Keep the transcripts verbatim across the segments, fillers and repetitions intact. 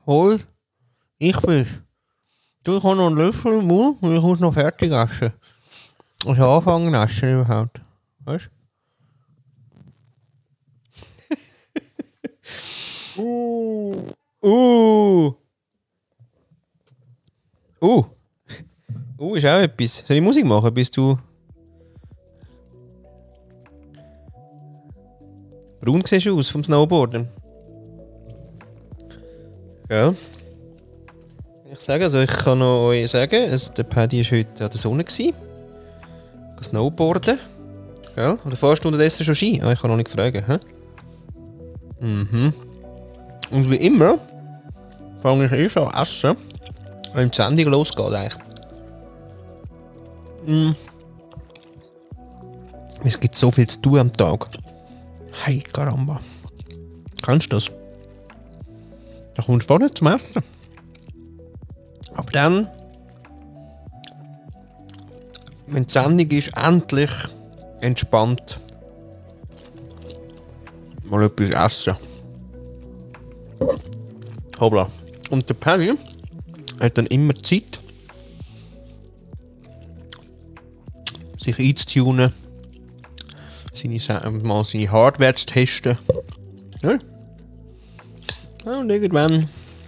Hoi, ich bin's. Du, ich habe noch einen Löffel im Mund und ich muss noch fertig essen. Also anfangen zu essen überhaupt. Weißt du? uh. Uh. Uh. Uh, ist auch etwas. Soll ich Musik machen, bis du... Braun siehst du aus vom Snowboarden. Ja. Ich sage, also ich kann noch euch sagen, also der Paddy war heute an der Sonne. Gewesen. Snowboarden. Ja, oder fährst du unterdessen schon Ski? Ah, ich kann noch nicht fragen. Hä? Mhm. Und wie immer fange ich eh schon an essen, wenn die Sendung losgeht eigentlich. Mm. Es gibt so viel zu tun am Tag. Hey, Caramba. Kennst du das? Da kommst du vorne zum Essen. Aber dann, wenn die Sendung ist, endlich entspannt mal etwas essen. Hoppla. Und der Paddy hat dann immer Zeit, sich einzutunen, seine, mal seine Hardware zu testen. Ja. Ja, und irgendwann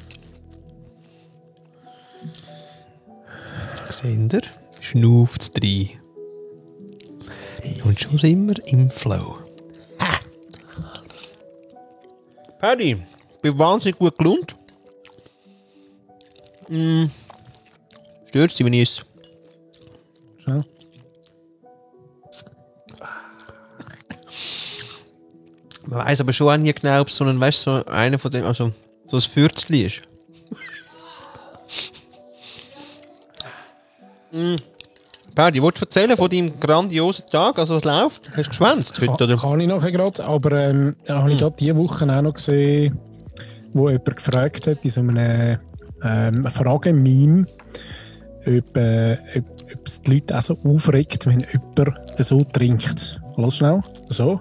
seht ihr, schnauft es rein. Und schon sind wir im Flow. Ha! Paddy, ich bin wahnsinnig gut gelaunt. Mm. Stört es dich, wenn ich esse? Ja. Man weiss aber schon auch nie genau, ob es so ein, weißt, so einer von dem, also so ein Fürzli ist. mm. Paddy, willst du erzählen von deinem grandiosen Tag? Also was läuft? Hast du geschwänzt heute, oder? Kann ich nachher gerade, aber ähm, ja, habe ich gerade diese Woche auch noch gesehen, wo jemand gefragt hat in so einem ähm, Frage-Meme, ob, äh, ob, ob es die Leute auch so aufregt, wenn jemand so trinkt. Lass schnell. So.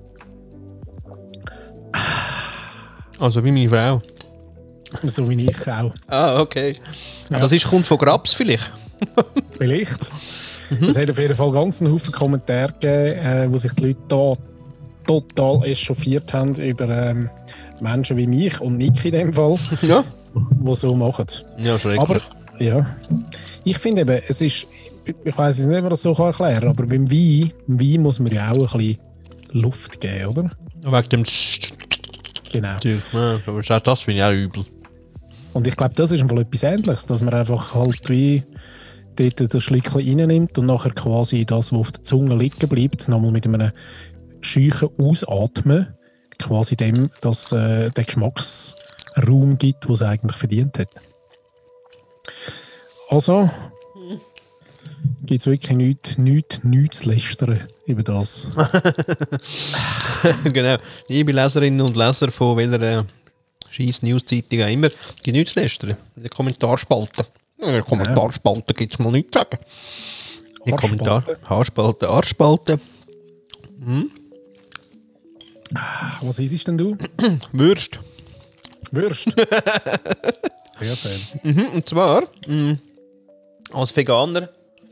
Also wie meine Frau. So wie ich auch. Ah, okay. Ja. Ah, das ist, kommt von Grabs vielleicht? Vielleicht. Mhm. Es hat auf jeden Fall ganz einen Haufen Kommentare gegeben, äh, wo sich die Leute da total echauffiert haben über ähm, Menschen wie mich und Nick in dem Fall, Ja. die so machen. Ja, schrecklich. Aber ja, ich finde eben, es ist, ich weiss nicht, wie man das so erklären kann, aber beim Wein, beim Wein muss man ja auch ein bisschen Luft geben, oder? Wegen dem Genau. Ja, aber das finde ich auch übel. Und ich glaube, das ist einfach etwas Ähnliches, dass man einfach halt wie dort das Schlückchen reinnimmt und nachher quasi das, was auf der Zunge liegen bleibt, nochmal mit einem scheuchen Ausatmen quasi dem das, äh, den Geschmacksraum gibt, den es eigentlich verdient hat. Also gibt es wirklich nichts, nichts, nichts zu lästern über das. Genau. Liebe Leserinnen und Leser von welcher äh, scheiß News-Zeitung auch immer, gibt nichts zu lästern. In der Kommentarspalte. In der Kommentarspalte gibt es mal nichts zu sagen. In der Kommentar Haarspalte, Arschspalte. Hm? Was isst denn du? Würst. Würst? Sehr schön. Mhm, und zwar mh, als Veganer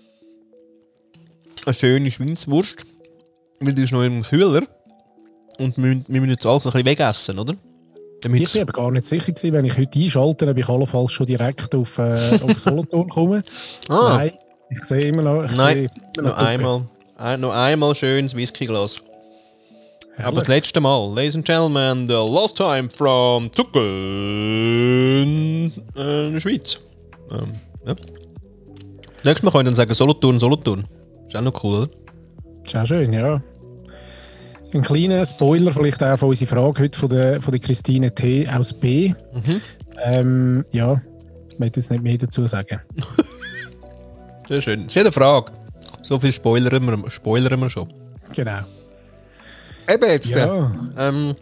eine schöne Schweinswurst, weil die ist noch im Kühler und wir, wir müssen jetzt alles ein bisschen wegessen, oder? Damit's Ich war aber gar nicht sicher gewesen, wenn ich heute einschalte, ob ich allenfalls schon direkt auf, äh, auf Solothurn komme. Ah. Nein, ich sehe immer noch... Ich Nein, sehe immer noch einmal, ein, noch einmal schönes Whiskyglas. Herrlich. Aber das letzte Mal, ladies and gentlemen, the last time from Tucken, äh, in der Schweiz. Ähm, ja. Nächstes Mal können wir dann sagen Solothurn, Solothurn. Ist auch noch cool, oder? Ist auch schön, ja. Ein kleiner Spoiler vielleicht auch von unserer Frage heute von der, von der Christine T. aus B. Mhm. Ähm, ja, ich möchte jetzt nicht mehr dazu sagen. Sehr schön. Das ist jede Frage. So viel spoilern wir, spoilern wir schon. Genau. Eben jetzt. Ja. Ähm,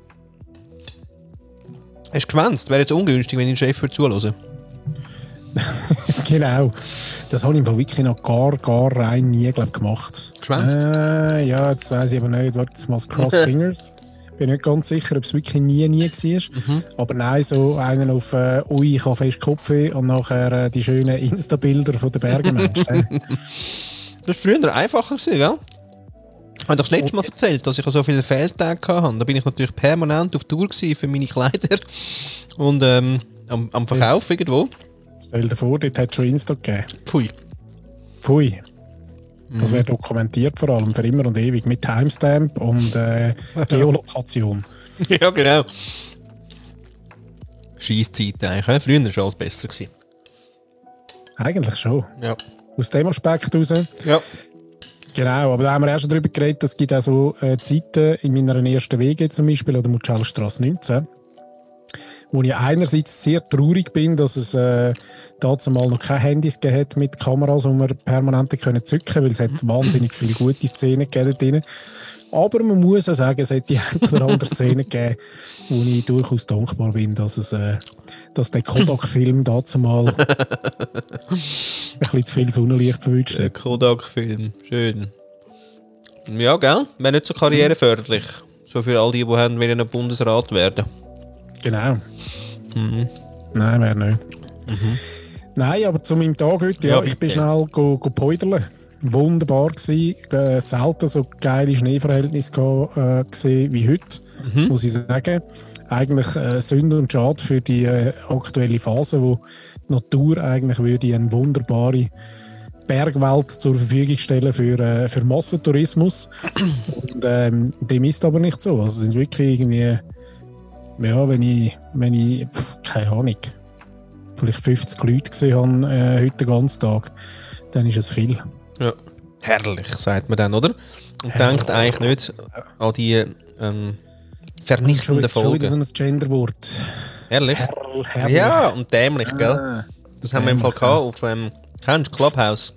hast du geschwänzt? Wäre jetzt ungünstig, wenn ich den Chef würde zuhören. Genau. Das habe ich im Fall wirklich noch gar, gar rein nie glaub, gemacht. Geschwänzt? Äh, ja, jetzt weiss ich aber nicht. Warte jetzt mal, Cross Fingers. bin nicht ganz sicher, ob es wirklich nie, nie war. Mhm. Aber nein, so einen auf äh, «Ui, ich habe fest Kopfweh» und nachher äh, die schönen Insta-Bilder von den Bergenmenschen. Das war früher einfacher gewesen, gell? Ich habe doch das letzte Mal erzählt, dass ich so viele Fehltage hatte. Da bin ich natürlich permanent auf Tour für meine Kleider und ähm, am, am Verkauf irgendwo. Stell dir vor, dort hat es schon Insta gegeben. Pfui. Pfui. Das wäre dokumentiert vor allem, für immer und ewig, mit Timestamp und äh, Geolokation. Ja, genau. Scheisszeiten eigentlich. Früher war alles besser gewesen. Eigentlich schon. Ja. Aus dem Aspekt raus. Ja. Genau, aber da haben wir auch schon darüber geredet, es gibt auch so äh, Zeiten in meiner ersten W G zum Beispiel, oder Mutschelstrasse neunzehn, wo ich einerseits sehr traurig bin, dass es äh, dazu mal noch keine Handys gegeben hat mit Kameras, die wir permanent können zücken können, weil es hat wahnsinnig viele gute Szenen gegeben drin. Aber man muss auch sagen, es hat die ein oder andere Szene gegeben, wo ich durchaus dankbar bin, dass, es, äh, dass der Kodak-Film dazu mal ein bisschen zu viel Sonnenlicht verwünscht hat. Der Kodak-Film, schön. Ja, gell? Wäre nicht so karriereförderlich. So für all die, die haben, wollen ein Bundesrat werden. Genau. Mhm. Nein, wäre nicht. Mhm. Nein, aber zu meinem Tag heute, ja, Ja, ich bin schnell go, go päudeln. Wunderbar gewesen. Äh, selten so geile Schneeverhältnisse äh, gesehen wie heute, mhm. muss ich sagen. Eigentlich äh, Sünde und Schade für die äh, aktuelle Phase, wo die Natur eigentlich würde eine wunderbare Bergwelt zur Verfügung stellen für, äh, für Massentourismus. Und ähm, dem ist aber nicht so. Also es sind wirklich irgendwie, ja, wenn ich, wenn ich pff, keine Ahnung, vielleicht fünfzig Leute gesehen habe äh, heute den ganzen Tag, dann ist es viel. Ja, herrlich, sagt man dann, oder? Und herrlich. Denkt eigentlich nicht an die ähm, vernichtenden Folgen. Schon wieder so ein Genderwort. Herrlich? Herr, herrlich. Ja, und dämlich, gell? Ah, das haben wir im Fall gehabt auf, ähm, kennst du Clubhouse?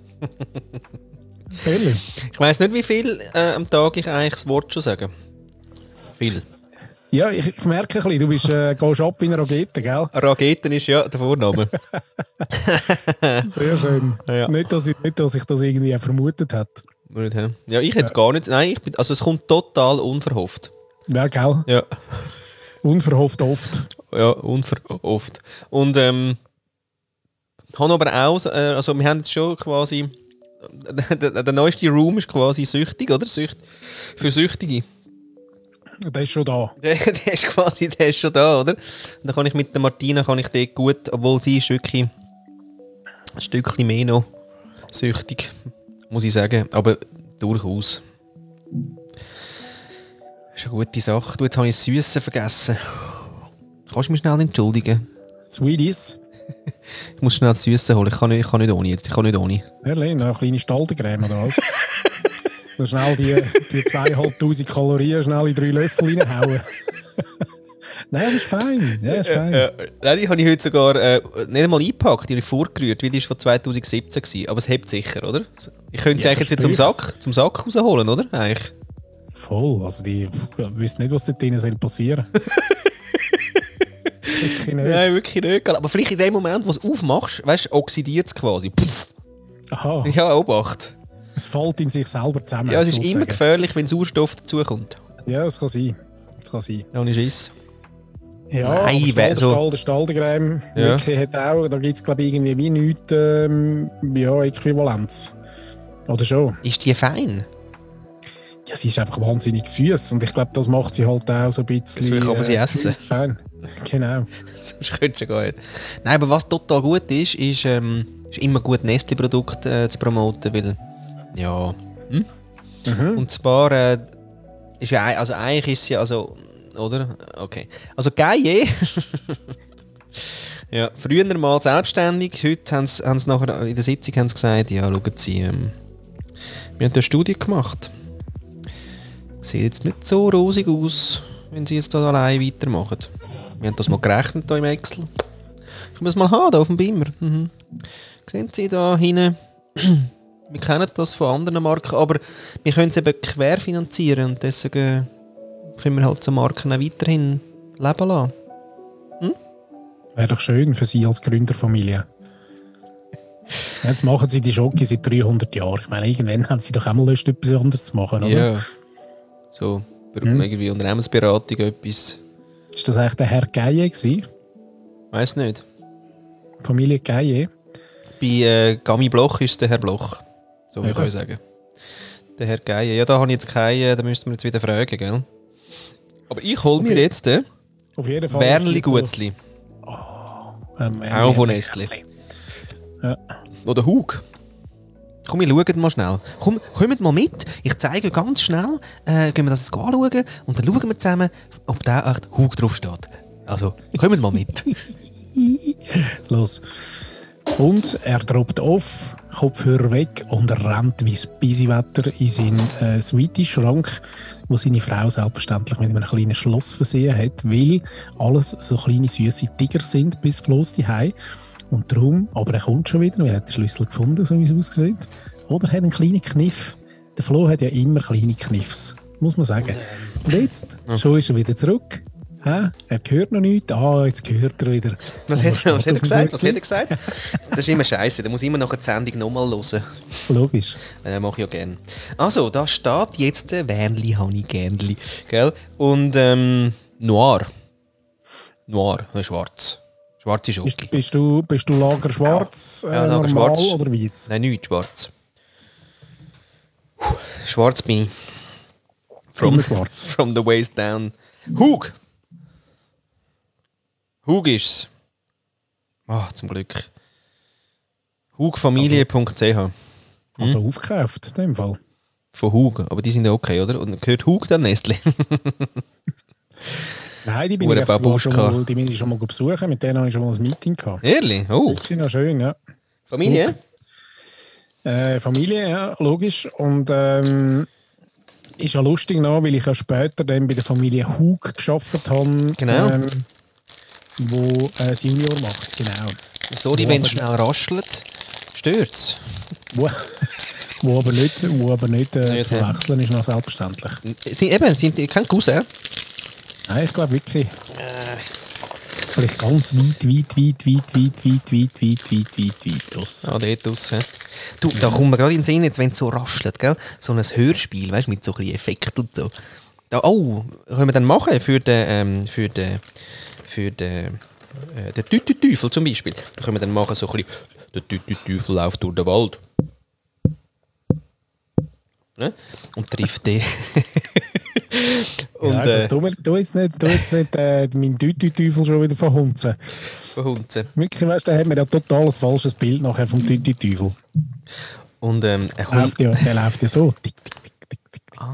Ehrlich? Ich weiss nicht, wie viel äh, am Tag ich eigentlich das Wort schon sage. Viel. Ja, ich, ich merke ein bisschen, du bist, äh, gehst ab wie eine Rakete, gell? Raketen ist ja der Vorname. Sehr schön. Ja. Nicht, dass ich, nicht, dass ich das irgendwie vermutet hätte. Ja, ich hätte es ja. gar nicht. Nein, ich bin, also es kommt total unverhofft. Ja, gell? Ja. Unverhofft oft. Ja, unverhofft. Und ähm, haben aber auch, äh, also wir haben jetzt schon quasi, der, der, der neueste Room ist quasi süchtig, oder? Sücht, für Süchtige. Der ist schon da. Der, der ist quasi, der ist schon da, oder? Und dann kann ich mit der Martina kann ich dort gut, obwohl sie ist wirklich ein Stückchen mehr noch süchtig, muss ich sagen. Aber durchaus. Das ist eine gute Sache. Du, jetzt habe ich das Süße vergessen. Kannst du mich schnell entschuldigen? Sweeties? Ich muss schnell das Süße holen. Ich kann nicht, ich kann nicht ohne jetzt. Ich kann nicht ohne. Ehrlich? Noch eine kleine Staldencreme oder was? So schnell die, die zweieinhalbtausend Kalorien schnell in drei Löffel reinhauen. Nein, das ist fein. Ja, das ist fein. Äh, äh, die habe ich heute sogar äh, nicht einmal eingepackt, die habe ich vorgerührt, weil die war von zwanzig siebzehn gewesen. Aber es hebt sicher, oder? Ich könnte sie ja, eigentlich jetzt wieder zum Sack, zum Sack rausholen, oder? Eigentlich. Voll. Also die ich wüsste nicht, was dort drinnen passieren soll. Wirklich nicht. Nein, wirklich nicht. Aber vielleicht in dem Moment, wo du es aufmachst, weißt du, oxidiert es quasi. Puff. Aha. Ja, Obacht. Es fällt in sich selber zusammen. Ja, es ist sozusagen immer gefährlich, wenn Sauerstoff dazukommt. Ja, das kann sein. Das kann sein. Ja, nicht Schiss. Ja, Nein, Stall, so. Stall, der Staldencreme, Ja. wirklich hat auch, da gibt es glaube ich irgendwie wie nichts ähm, ja, Äquivalenz. Oder schon? Ist die fein? Ja, sie ist einfach wahnsinnig süß und ich glaube, das macht sie halt auch so ein bisschen... Deswegen kann man sie äh, essen. Fein. Genau. Sonst könntest du gar nicht. Nein, aber was total gut ist, ist, ähm, ist immer gut Nestle-Produkte äh, zu promoten, weil... Ja. Hm? Mhm. Und zwar... Äh, ist ja... Also eigentlich ist sie also... Oder? Okay. Also geil, ja, früher mal selbstständig, heute haben sie, haben sie nachher in der Sitzung haben sie gesagt, ja, schauen Sie, ähm, wir haben eine Studie gemacht. Sieht jetzt nicht so rosig aus, wenn Sie jetzt da allein weitermachen. Wir haben das mal gerechnet hier im Excel. Ich muss mal haben, hier auf dem Beamer. Mhm. Sehen Sie da hinten? Wir kennen das von anderen Marken, aber wir können es eben querfinanzieren und deswegen können wir halt so Marken auch weiterhin leben lassen. Hm? Wäre doch schön für Sie als Gründerfamilie. Jetzt machen Sie die Schoki seit dreihundert Jahren. Ich meine, irgendwann haben Sie doch auch mal Lust, etwas anderes zu machen, oder? Ja. So. mhm. irgendwie Unternehmensberatung etwas. Ist das eigentlich der Herr Geie gewesen? Weiss nicht. Familie Geie? Bei äh, Gami Bloch ist der Herr Bloch. So wie okay. ich sagen. Der Herr Geie. Ja, da habe ich jetzt keinen, da müssten wir jetzt wieder fragen, gell? Aber ich hole mir jetzt den Auf jeden Fall. Wernli Gutzli. So, oh, ähm, auch von Nestle. Ja. Oder Hug. Komm, wir schauen mal schnell. Komm, kommt mal mit. Ich zeige euch ganz schnell. Äh, gehen wir das jetzt anschauen und dann schauen wir zusammen, ob da echt Hug drauf steht. Also, kommt mal mit. Los. Und er droppt auf, Kopfhörer weg und rennt wie das Bisiwetter in seinen äh, Sweetie-Schrank, wo seine Frau selbstverständlich mit einem kleinen Schloss versehen hat, weil alles so kleine süße Tiger sind bis Floss die Hause. Und darum, aber er kommt schon wieder, er hat den Schlüssel gefunden, so wie es aussieht. Oder hat einen kleinen Kniff. Der Flo hat ja immer kleine Kniffs, muss man sagen. Und jetzt, schon ist er wieder zurück. Hä? Er hört noch nichts. Ah, jetzt hört er wieder. Was hat, was hat er gesagt? Was hat er gesagt? Das ist immer scheiße. Da muss ich immer nach der Sendung nochmal hören. Logisch. Äh, mache ich ja gerne. Also, da steht jetzt der Wernli, Hani, Gernli. Gell? Und ähm, Noir. Noir, äh, schwarz. Schwarz ist okay. Bist, bist, du, bist du Lager schwarz, ja, äh, Lager normal schwarz. oder weiß? Nein, nicht schwarz. Puh, schwarz bin ich. From, schwarz. From the waist down. Hug! Hug ist's. Ah, oh, zum Glück. hugfamilie punkt c h. Also aufgekauft, in dem Fall. Von Hug, aber die sind ja okay, oder? Und gehört Hug dann Nestle? Nein, die bin, ich sogar schon mal, die bin ich schon mal besuchen. Mit denen habe ich schon mal ein Meeting gehabt. Ehrlich? Oh. Das ist noch schön, ja. Familie? Äh, Familie, ja, logisch. Und ähm, ist ja lustig noch, weil ich ja später dann bei der Familie Hug gearbeitet habe. Genau. Ähm, wo äh, das Junior macht, genau. Sorry, wenn es schnell raschelt, stört's. Wo, wo aber nicht, wo aber nicht, äh, nicht zu verwechseln ist, noch selbstverständlich. Sie, eben, sind kein Cousin? Nein, ich glaube wirklich. Äh. Vielleicht ganz weit, weit, weit, weit, weit, weit, weit, weit, weit, weit, weit aus. Ah, dort aus. Du, da kommt mir gerade in den Sinn, jetzt, wenn es so raschelt, gell? So ein Hörspiel, weißt du, mit so ein bisschen Effekten und so. Da, oh, können wir dann machen für den, ähm, für den, für den, äh, den Tütü-Teufel zum Beispiel. Da können wir dann machen so ein bisschen, der Tütü-Teufel läuft durch den Wald. Ne? Und trifft den. Und, ja, äh, du, du jetzt nicht, du jetzt nicht äh, meinen Tütü-Teufel schon wieder verhunzen. Verhunzen. Wirklich, weißt du, der hat mir ja total ein falsches Bild nachher vom Tütü-Teufel. Und ähm, er kommt... Läuft ja, der läuft ja so. Tick, tick, tick, tick, tick. Ah.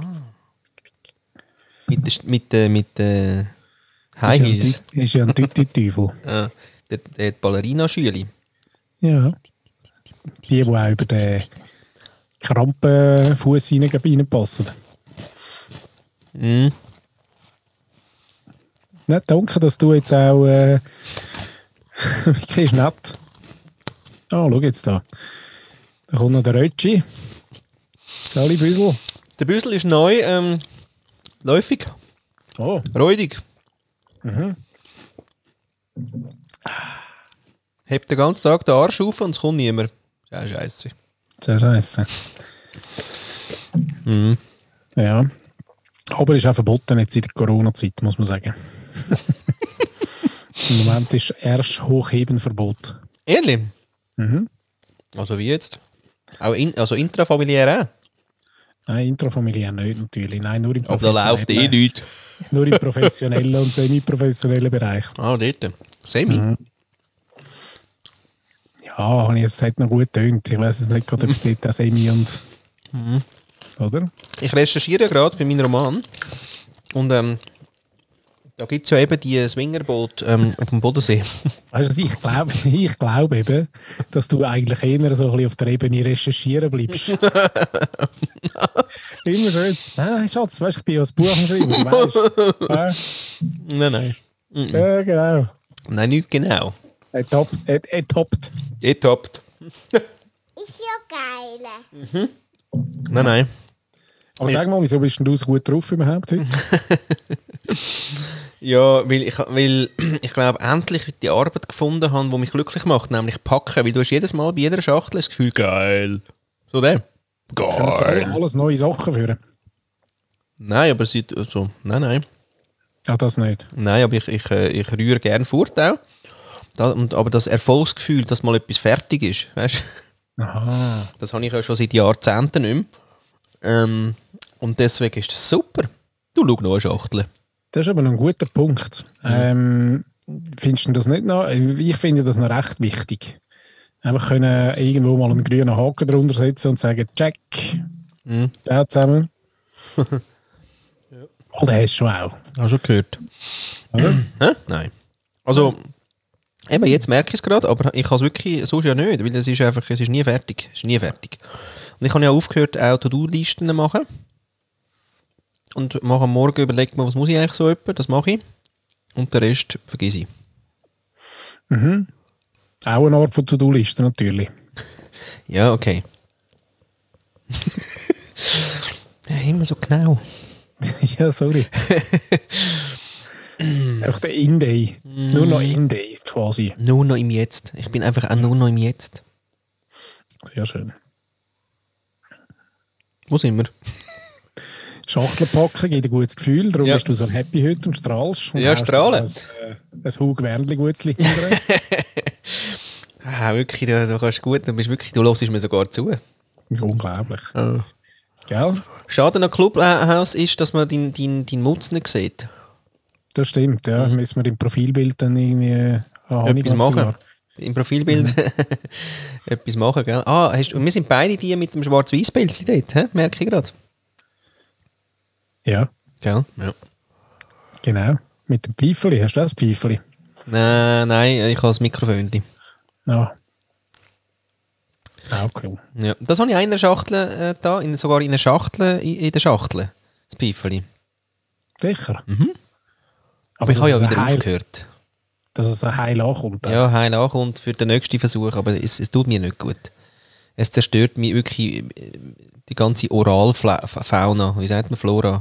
Mit der... Mit der... Mit der High Heels. Ist ja ein Tütü-Teufel. Ah, der, der Ballerina-Schüli. Ja. Die, die auch über den Krampenfuß reinpassen. Mhm. Ja, danke, dass du jetzt auch äh, wirklich nett. Ah, schau jetzt da. Da kommt noch der Rötschi. Sali Büsel. Der Büsel ist neu, ähm, läufig. Oh. Räudig. Mhm. Hebt den ganzen Tag den Arsch auf und es kommt niemand. Das ist scheiße. Sehr scheiße. Mhm. Ja. Aber ist auch verboten jetzt in der Corona-Zeit, muss man sagen. Im Moment ist erst Hochhebenverbot. Ehrlich? Mhm. Also wie jetzt? Auch in, also intrafamiliär auch? Nein, intrafamiliär nicht natürlich. Nein, nur im Aber da läuft eh nichts. Nur im professionellen und semi-professionellen Bereich. Ah, dort. Semi? Mhm. Ja, es hat noch gut getönt. Ich weiß es nicht gerade, ob es dort auch Semi und... Mhm. Oder? Ich recherchiere gerade für meinen Roman. Und ähm, da gibt es ja eben die Swingerboot ähm, auf dem Bodensee. Weißt du, ich glaube ich glaub eben, dass du eigentlich eher so ein bisschen auf der Ebene recherchieren bleibst. Immer schön. Nein, Schatz, weißt, ich bin ja das Buch am Schreiben, weißt ja. Nein, nein. Mhm. Ja, genau. Nein, nicht genau. Er toppt. Er, er toppt. Er toppt. Ist ja geil. Mhm. Nein, nein. Aber sag mal, wieso bist denn du so gut drauf überhaupt heute? Ja, weil ich, weil ich glaube, endlich die Arbeit gefunden habe, die mich glücklich macht, nämlich packen. Weil du hast jedes Mal bei jeder Schachtel das Gefühl, geil. So der. Geil. Alles neue Sachen führen. Nein, aber sie, also, nein, nein. Ja, das nicht. Nein, aber ich, ich, äh, ich rühre gerne fort auch. Da, und, aber das Erfolgsgefühl, dass mal etwas fertig ist, weißt, Aha. das habe ich ja schon seit Jahrzehnten nicht mehr. Ähm, und deswegen ist das super. Du schau noch eine Schachtel. Das ist aber noch ein guter Punkt. Ähm, findest du das nicht noch? Ich finde das noch recht wichtig. Einfach können irgendwo mal einen grünen Haken drunter setzen und sagen, check, Mhm. der zusammen. Oh, den hast du schon auch. Hast du schon gehört? Oder? Hä? Nein. Also, eben jetzt merke ich es gerade, aber ich kann es wirklich sonst ja nicht, weil es ist einfach, es ist nie fertig. Es ist nie fertig. Und ich habe ja aufgehört, auch To-Do-Listen zu machen. Und mache am Morgen überlegt mir, was muss ich eigentlich so etwa, das mache ich. Und den Rest vergesse ich. Mhm. Auch eine Art von To-Do-Liste natürlich. Ja, okay. Ja, immer so genau. Ja, sorry. Einfach der In-Day. Nur noch In-Day quasi. Nur noch im Jetzt. Ich bin einfach auch nur noch im Jetzt. Sehr schön. Wo sind wir? Schachtel packen gibt ein gutes Gefühl, darum Ja. bist du so happy heute und strahlst. Und Ja, hast strahlen. Ein, äh, ein Hug-Wernli gutes Licht drin. Ah, wirklich, du, du kannst gut, du bist wirklich, du hörst mir sogar zu. Unglaublich. Ah. Gell? Schade am Clubhaus ist, dass man deinen dein, dein Mutz nicht sieht. Das stimmt, ja. Mhm. Müssen wir im Profilbild dann irgendwie äh, Etwas machen. Im Profilbild etwas machen, gell? Ah, hast, und wir sind beide die mit dem Schwarz-Weiß-Bildchen dort, hä? Merke ich gerade. Ja, Gell? Ja. genau. Mit dem Pfeifeli. Hast du das Pfeifeli? Nein, nein, ich habe das Mikrofon. Ja. Auch cool. Ja. Das habe ich auch in der Schachtel äh, da, in, sogar in der Schachtel, in, in der Schachtel. Das Pfeifeli. Sicher. Aber ich habe ja dass es wieder ein Heil- aufgehört. Dass es ein Heil ankommt. Ja, heil ankommt für den nächsten Versuch, aber es, es tut mir nicht gut. Es zerstört mir wirklich äh, die ganze Oralfauna, wie sagt man, Flora.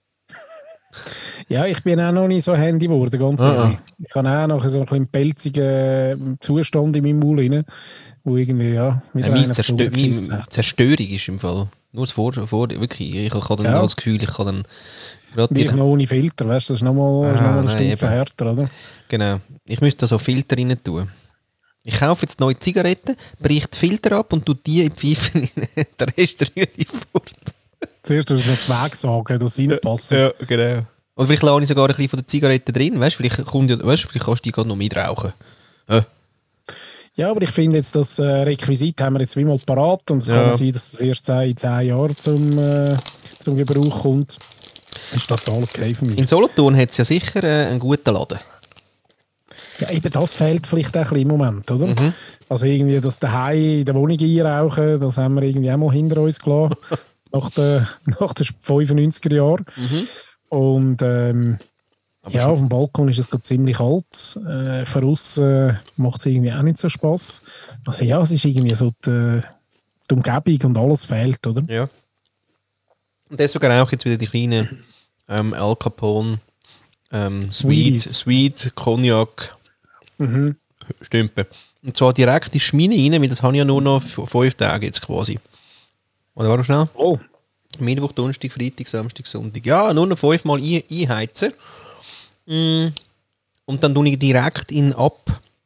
Ja, ich bin auch noch nicht so Handy geworden, ganz Ah, ehrlich. Ich habe auch noch so einen bisschen pelzigen Zustand in meinem Maul rein, wo irgendwie, ja, wieder Äh, meine einer Zerstö zugekissen meine hat. Zerstörung ist im Fall. Nur das Vor, vor wirklich. Ich habe dann Ja. das Gefühl, ich kann dann gerade Und ich die, noch ohne Filter, weißt du, das ist nochmal Ah, noch eine nein, Stufe eben. härter, oder? genau. Ich müsste da so Filter rein tun. Ich kaufe jetzt neue Zigaretten, breche die Filter ab und tue die in die Pfeife rein. Der Rest rühre ich fort. Zuerst musst du noch Zweig sagen, dass sie reinpassen. Ja, genau. Oder vielleicht lasse ich sogar ein bisschen von der Zigarette drin, weißt du? Vielleicht, kommt ja, weißt, vielleicht kannst du die gerade noch mitrauchen. Ja. Ja, aber ich finde jetzt, das äh, Requisit haben wir jetzt zweimal parat und es Ja. kann sein, dass das erst in zehn Jahren zum, äh, zum Gebrauch kommt. Ist total okay für mich. In Solothurn hat es ja sicher äh, einen guten Laden. Ja, eben das fehlt vielleicht auch ein bisschen im Moment, oder? Mhm. Also irgendwie das daheim in der Wohnung einrauchen, das haben wir irgendwie auch mal hinter uns gelassen, nach den, nach den fünfundneunziger Jahren. Und ähm, Aber ja, schon- auf dem Balkon ist es gerade ziemlich kalt. Äh, von aussen macht es irgendwie auch nicht so Spass. Also ja, es ist irgendwie so die, die Umgebung und alles fehlt, oder? Ja. Und deswegen auch jetzt wieder die kleinen ähm, Al Capone, ähm, Sweet, Sweeties. Sweet, Cognac, Mhm. Stümpen. Und zwar direkt in die Schmine rein, weil das habe ich ja nur noch f- fünf Tage jetzt quasi. Oder war das schnell? Oh, Mittwoch, Donnerstag, Freitag, Samstag, Sonntag. Ja, nur noch fünfmal ein, einheizen. Mm. Und dann tue ich direkt in ab.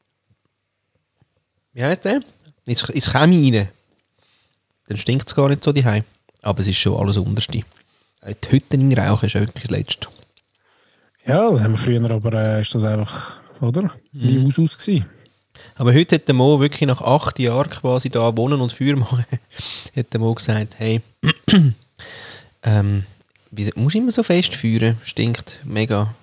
Wie heißt der? Ins, ins Chemie rein. Dann stinkt es gar nicht so daheim. Aber es ist schon alles Unterste. Äh, Die Hütte rauchen ist auch wirklich das Letzte. ja, das haben wir früher, aber äh, ist das einfach, oder? Wie Mhm. aus aus gewesen. Aber heute hat der Mo wirklich nach acht Jahren quasi da wohnen und Feuer machen, hat der Mo gesagt, hey, ähm, wie, musst du immer so fest feuern? Stinkt mega.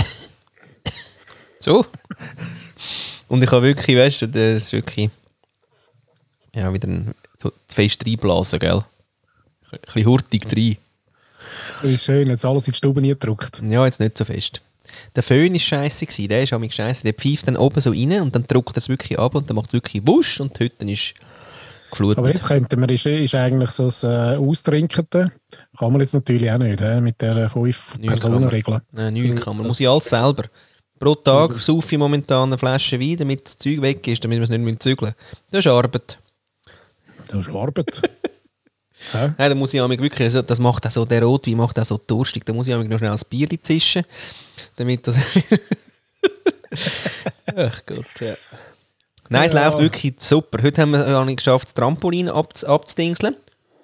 So. Und ich habe wirklich, weißt du, das ist wirklich, ja, wieder ein, so zu fest reinblasen, gell? Ein bisschen hurtig rein. Das ist schön, jetzt alles in die Stube nie gedruckt. Ja, jetzt nicht so fest. Der Föhn war scheisse, der ist auch scheisse. Der pfeift dann oben so rein und dann drückt er es wirklich ab und dann macht es wirklich wusch und die Hütte ist geflutet. Aber jetzt könnten wir, ist, ist eigentlich so das äh, Austrinkende. Kann man jetzt natürlich auch nicht, he, mit der fünf Nichts Personen Regel. Nein, nichts kann man. Muss ich alles selber. Pro Tag saufe ich momentan eine Flasche Wein, damit das Zeug weg ist, damit wir es nicht mehr zügeln müssen. Das ist Arbeit. Das ist Arbeit. Hä? Nein, da muss ich mich wirklich, also das macht auch so, der Rotwein macht auch so durstig, da muss ich mich noch schnell ein Bier zischen, damit das... Ach Gott, ja. Nein, es Ja. läuft wirklich super. Heute haben wir habe ich geschafft, das Trampolin ab, abzudingseln.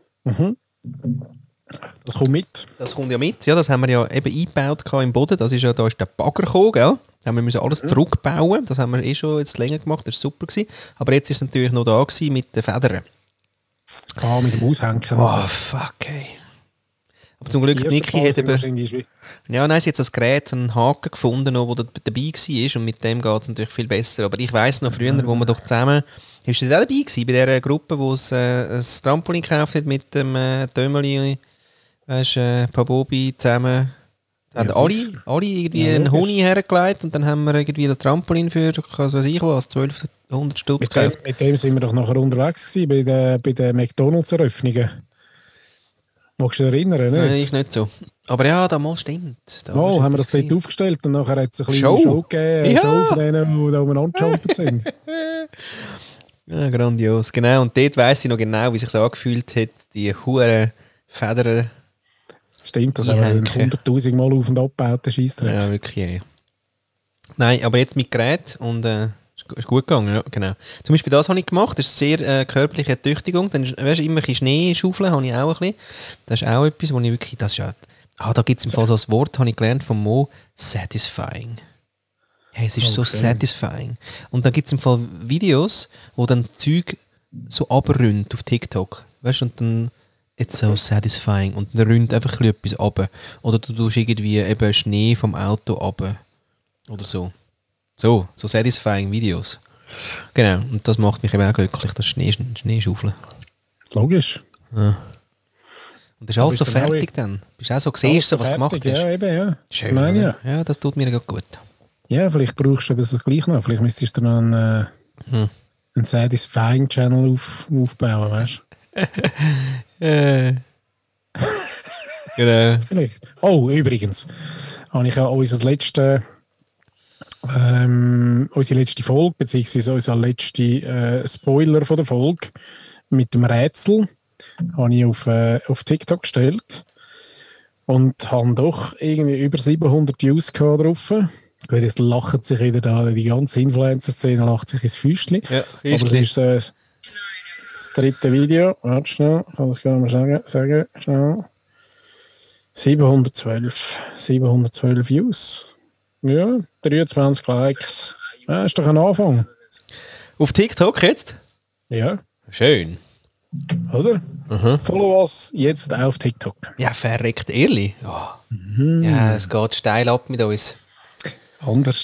Das kommt mit. Das kommt ja mit. Ja, das haben wir ja eben eingebaut im Boden. Das ist ja, da ist der Bagger gekommen, gell? Da haben wir müssen alles zurückbauen. Das haben wir eh schon jetzt länger gemacht. Das war super gewesen. Aber jetzt ist es natürlich noch da gewesen mit den Federn. Ah, mit dem Aushängen. und Oh, so. fuck, ey. Aber zum Glück, Die erste Niki Phase hat eben... wahrscheinlich ist wie- Ja, nein, sie hat so ein Gerät, einen Haken gefunden, der da dabei war. Und mit dem geht es natürlich viel besser. Aber ich weiss noch früher, wo wir doch zusammen... Hast du da dabei gewesen, bei dieser Gruppe, wo es äh, ein Trampolin gekauft hat mit dem äh, Dömeli, weißt du, äh, Pabobi zusammen? Da haben Ja, alle, sicher. alle irgendwie Ja, einen logisch. Honig hergelegt und dann haben wir irgendwie das Trampolin für, was weiß ich was, zwölfhundert Stutz Mit dem, gekauft. mit dem sind wir doch nachher unterwegs gewesen, bei den, bei den McDonalds-Eröffnungen. Magst du dich erinnern, nicht? Nein, ich nicht so. Aber ja, damals stimmt. Da Oh, ist haben wir etwas das dort gewesen. aufgestellt und nachher hat es eine kleine Show? Show, gegeben, eine Ja. Show von denen, die da umeinander gejumpt sind. Ja, grandios. Genau, und dort weiss ich noch genau, wie sich so angefühlt hat, die huren Federn. Stimmt, das Die haben wir Henker. hunderttausend Mal auf und abgebaut, der Scheissdreck. Ja, wirklich. Ja. Nein, aber jetzt mit Gerät und äh, ist, gu- ist gut gegangen, ja, genau. Zum Beispiel das habe ich gemacht, das ist sehr äh, körperliche Tüchtigung. Dann weißt du, immer ein bisschen Schnee schaufeln habe ich auch ein bisschen. Das ist auch etwas, wo ich wirklich, das ist ja, ah, da gibt es im Fall so ein Wort, habe ich gelernt von Mo, satisfying. Hey, es ist Oh, so schön. satisfying. Und dann gibt es im Fall Videos, wo dann das Zeug so abrünnt auf TikTok. Weißt du, und dann it's so satisfying. Und dann rünnt einfach ein bisschen etwas ab. Oder du tust irgendwie eben Schnee vom Auto ab. Oder so. So, so satisfying Videos. Genau, und das macht mich eben auch glücklich, das Schnee, Schneeschaufeln. Logisch. Und das ist alles so bist dann auch fertig dann. Bist auch so, siehst so, was du gemacht Fertig, hast. Ja, eben, ja. Das Schön, meine ich ja. oder? Ja, das tut mir gut. Ja, vielleicht brauchst du eben das gleich noch. Vielleicht müsstest du noch einen, äh, Hm. einen Satisfying Channel auf, aufbauen, weißt du? Äh. Genau. Vielleicht. Oh, übrigens, habe ich ja unser letzte, ähm, unsere letzte Folge, beziehungsweise unser letzte äh, Spoiler von der Folge mit dem Rätsel, habe ich auf, äh, auf TikTok gestellt und habe doch irgendwie über siebenhundert Views gehabt drauf. Gut, jetzt lachen sich wieder da, die ganze Influencer-Szene lacht sich ins Füßchen. Ja, Aber es Füßchen. ist äh, das dritte Video. Warte schnell, ich kann das gerne mal sagen. sagen schnell. siebenhundertzwölf. siebenhundertzwölf Views. Ja, dreiundzwanzig Likes. Ja, ist doch ein Anfang. Auf TikTok jetzt? Ja, Schön. oder? Follow us jetzt auf TikTok. Ja, verreckt ehrlich. Ja. ja, es geht steil ab mit uns. Anders.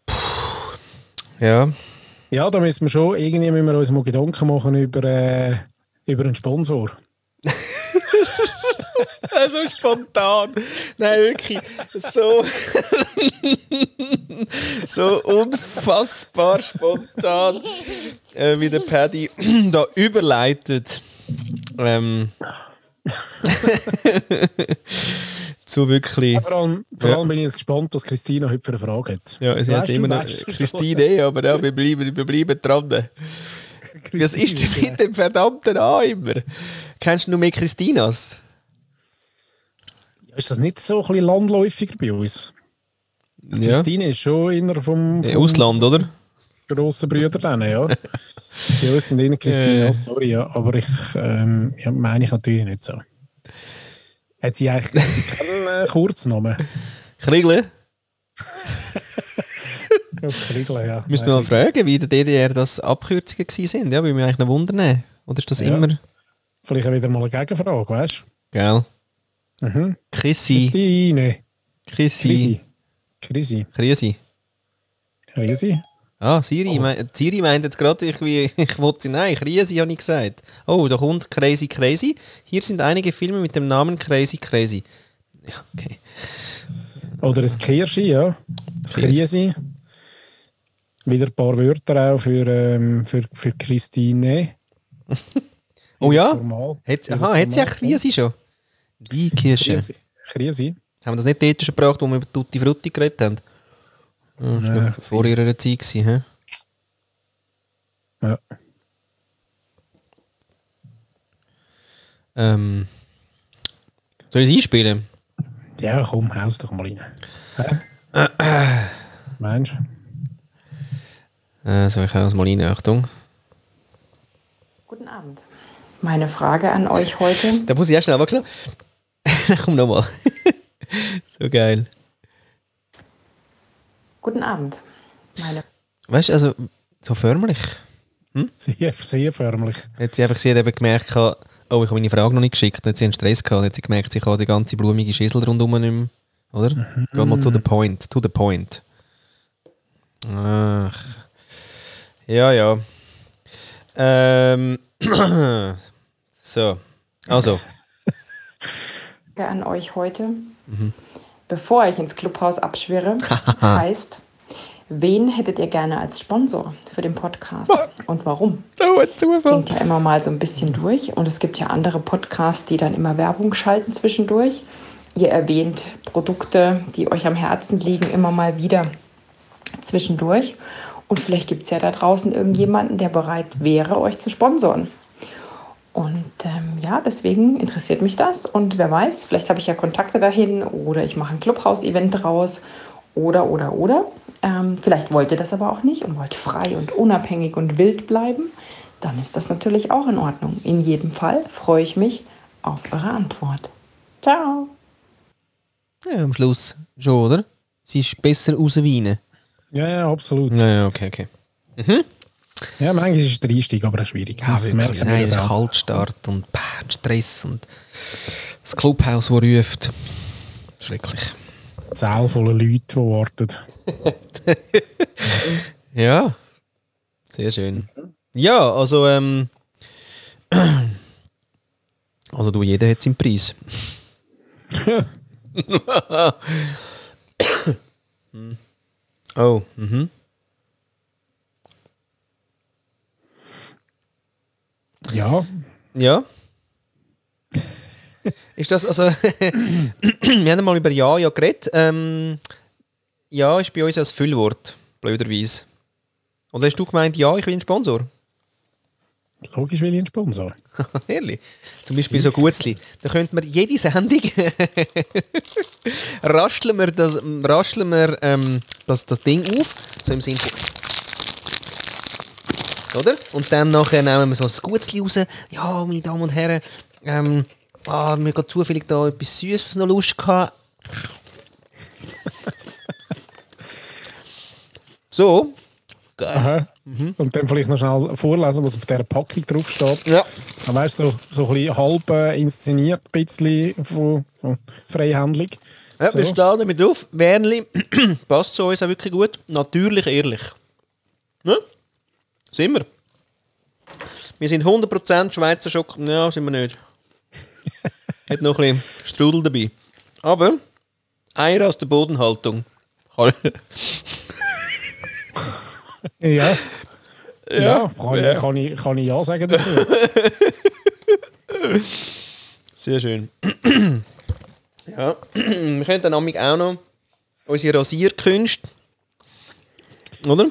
Ja. Ja, da müssen wir schon, irgendwie müssen wir uns mal Gedanken machen über, äh, über einen Sponsor. So spontan. Nein, wirklich. So. so unfassbar spontan, äh, wie der Paddy da überleitet. Ähm, zu wirklich. Vor allem, vor Ja. allem bin ich jetzt gespannt, was Christina heute für eine Frage hat. Ja, sie hat Weißt du, immer noch weißt du Christine, aber ja, wir bleiben, wir bleiben dran. Was ist denn mit dem verdammten A immer? Kennst du noch mehr Christinas? Ja, ist das nicht so ein bisschen landläufiger bei uns? Ja. Christine ist schon inner vom, Im vom Ausland, oder? grossen Brüder dann, ja. Die uns sind innen Christine, Äh. sorry, ja. Aber ich ähm, ja, meine ich natürlich nicht so. Hat sie eigentlich hat sie keinen äh, Kurznamen? Kriegel? Ja, Kriegel, ja. Müssen wir mal fragen, wie in der D D R das Abkürzungen waren. Ja, würde mich eigentlich noch wundern. Oder ist das Ja. immer... Vielleicht wieder mal eine Gegenfrage, weißt Gell? du? Mhm. Chrissy. Christine. Chrissy. Chrissy. Chrissy. Chrissy. Chrissy. Ah, Siri, Oh. mein, Siri meint jetzt gerade, ich, wie- ich wollte sie, nein, Chrissy habe ich gesagt. Oh, da kommt Crazy Crazy. Hier sind einige Filme mit dem Namen Crazy Crazy. Ja, okay. Oder ein Kirschi, ja. Das Chrissy. Wieder ein paar Wörter auch für, ähm, für, für Christine. Oh ja? Formal. Hat, Für aha, das hat sie auch Format, Chrissy schon? Die Kirsche. Chrissy. Chrissy. Haben wir das nicht dort schon gebracht, wo wir über Tutti Frutti geredet haben? Ja, das war Ja, noch vor ihrer Zeit. Gewesen, hä? Ja. Ähm, soll ich es einspielen? Ja, komm, haus doch mal rein. Hä? Äh, äh. Meinst du? Äh, so, ich hau's mal rein, Achtung. Guten Abend. Meine Frage an euch heute. Da muss ich erst schnell wechseln. Komm nochmal. So geil. Guten Abend. Meine Weißt du, also so förmlich. Sehr, sehr förmlich. Hat sie einfach sie hat eben gemerkt, oh, ich habe meine Frage noch nicht geschickt. Dann hat sie einen Stress gehabt. Dann hat sie gemerkt, sie kann die ganze blumige Schüssel rundum nicht mehr. Oder? Mhm. Geh mal to the point. To the point. Ach. Ja, ja. Ähm. So. Also. Frage an euch heute. Mhm. Bevor ich ins Clubhaus abschwirre, heißt, wen hättet ihr gerne als Sponsor für den Podcast und warum? Klingt ja immer mal so ein bisschen durch und es gibt ja andere Podcasts, die dann immer Werbung schalten zwischendurch. Ihr erwähnt Produkte, die euch am Herzen liegen, immer mal wieder zwischendurch. Und vielleicht gibt es ja da draußen irgendjemanden, der bereit wäre, euch zu sponsoren. Und ähm, ja, deswegen interessiert mich das. Und wer weiß, vielleicht habe ich ja Kontakte dahin oder ich mache ein Clubhouse-Event draus oder, oder, oder. Ähm, vielleicht wollt ihr das aber auch nicht und wollt frei und unabhängig und wild bleiben. Dann ist das natürlich auch in Ordnung. In jedem Fall freue ich mich auf eure Antwort. Ciao! Ja, am Schluss schon, oder? Sie ist besser rausweinen. Ja, ja, absolut. Ja, ja, okay, okay. Mhm. Ja, manchmal ist es der Einstieg, aber auch schwierig. Ja, das wirklich. Nein, es ist Kaltstart und pah, Stress und das Clubhaus, das ruft. Schrecklich. Zahl voller Leute, die warten. Ja, sehr schön. Ja, also, ähm, also du, jeder hat seinen Preis. Oh, mhm. Ja. Ja. Ist das, also, wir haben mal über Ja, ja geredet. Ähm, ja ist bei uns ein Füllwort, blöderweise. Oder hast du gemeint, ja, ich will einen Sponsor? Logisch will ich einen Sponsor. Ehrlich? Zum Beispiel so Gutzli. Da könnte man jede Sendung rascheln wir, das, rascheln wir ähm, das, das Ding auf, so im Sinne von... Oder? Und dann nachher nehmen wir so ein Gutzli raus. Ja, meine Damen und Herren, ähm, ah, mir hat zufällig da etwas Süßes noch Lust gehabt. So. Geil. Aha. Mhm. Und dann vielleicht noch schnell vorlesen, was auf dieser Packung drauf steht. Ja. Dann weißt du, so, so ein bisschen halb äh, inszeniert, ein bisschen von, von Freihändlung. Ja, so. wir stehen damit drauf. Wernli passt zu uns auch wirklich gut. Natürlich ehrlich. Ne? Sind wir. Wir sind hundert Prozent Schweizer Schock. Ja, sind wir nicht. Hat noch ein bisschen Strudel dabei. Aber Eier aus der Bodenhaltung. Ja. Ja, Ja, kann, ja. Ich, kann, ich, kann ich ja sagen dazu. Sehr schön. Ja, wir können dann auch noch unsere Rasierkünste, oder?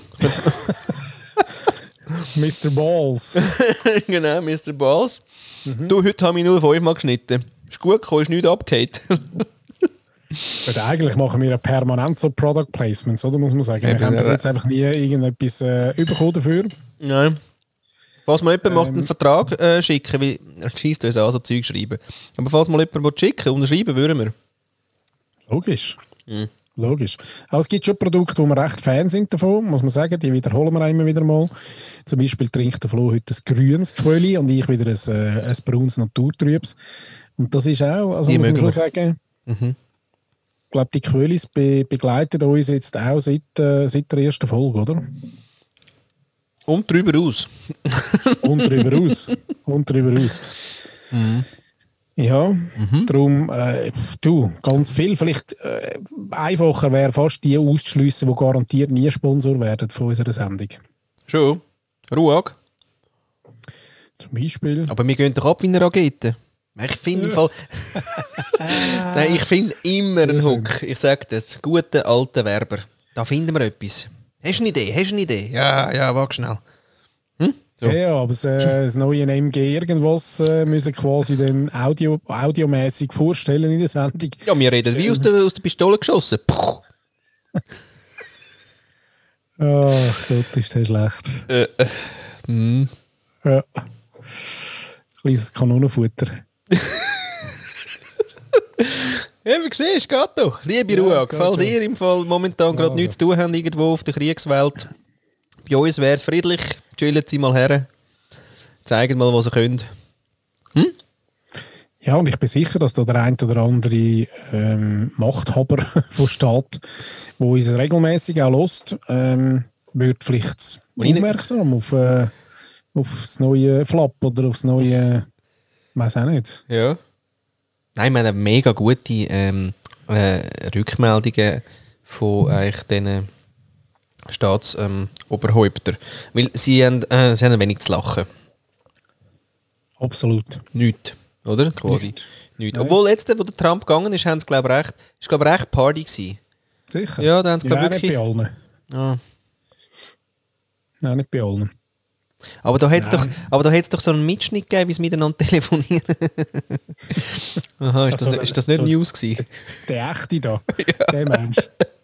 Mister Balls. Genau, Mister Balls. Mhm. Du, heute habe ich nur fünfmal geschnitten. Ist gut gekommen, ist nichts abgehakt. Und eigentlich machen wir ja permanent so Product Placements, oder? Muss man sagen. Wir haben bis jetzt einfach nie irgendetwas äh, bekommen dafür. Nein. Falls mal jemand Ähm. macht einen Vertrag äh, schicken, weil er scheisst uns an, so Zeug schreiben. Aber falls mal jemand schicken will, unterschreiben würden wir. Logisch. Mhm. Logisch. Also es gibt schon Produkte, wo wir recht Fan sind davon, muss man sagen. Die wiederholen wir auch immer wieder mal. Zum Beispiel trinkt der Flo heute ein grünes Quölli und ich wieder ein, äh, ein braunes Naturtrübs. Und das ist auch, also Die muss man mögen schon wir. sagen, Mhm. ich glaube, die Quöllis be begleiten uns jetzt auch seit, äh, seit der ersten Folge, oder? Und drüber aus. Und darüber aus. Und darüber aus. Mhm. Ja, mhm. Darum, äh, du, ganz viel. Vielleicht äh, einfacher wäre fast die auszuschliessen, die garantiert nie Sponsor werden von unserer Sendung. Schon. Ruag. Zum Beispiel. Aber wir gehen doch ab wie eine Rakete. Ich finde im Fall... Nein, ich finde immer einen Hook. Ich sage das. Gute alte Werber. Da finden wir etwas. Hast du eine Idee? Hast du eine Idee? Ja, ja, warte schnell. Hm? So. Ja, ja, aber das, äh, das neue M G irgendwas äh, müssen quasi dann Audio, audiomäßig vorstellen in der Sendung. Ja, wir reden wie aus der, aus der Pistole geschossen. Puh. Ach Gott, ist das schlecht. Äh, äh. Hm. Ja. Kleines Kanonenfutter. Ja, wie siehst du, geht doch. Liebe Ja, Ruhe, es geht falls doch. ihr im Fall momentan gerade Ja, nichts zu tun habt irgendwo auf der Kriegswelt, bei uns wäre es friedlich. Chillen Sie mal her. Zeigen mal, was ihr könnt. Ja, und ich bin sicher, dass da der ein oder andere ähm, Machthaber von Staat, der uns regelmäßig auch hört, ähm, wird vielleicht Und aufmerksam auf, äh, auf das neue Flap oder auf das neue, weiß auch nicht. Ja. Nein, wir haben mega gute ähm, äh, Rückmeldungen von eigentlich diesen Staatsoberhäuptern. Weil sie haben, äh, sie haben ein wenig zu lachen. Absolut. Nichts, oder? Quasi. Nicht. Nichts. Nein. Obwohl, jetzt, wo der Trump gegangen ist, haben sie, glaube ich, recht, ist, glaube ich, recht Party gewesen. Sicher. Ja, da haben sie, Ja, glaube ich, nicht bei wirklich... allen. Ah. Nein, nicht bei allen. Aber da hätte es doch, Nein. aber da hätte es doch so einen Mitschnitt gegeben, wie sie miteinander telefonieren. Aha, ist das, Also, ist das nicht so- News gewesen? Der echte da, der Mensch.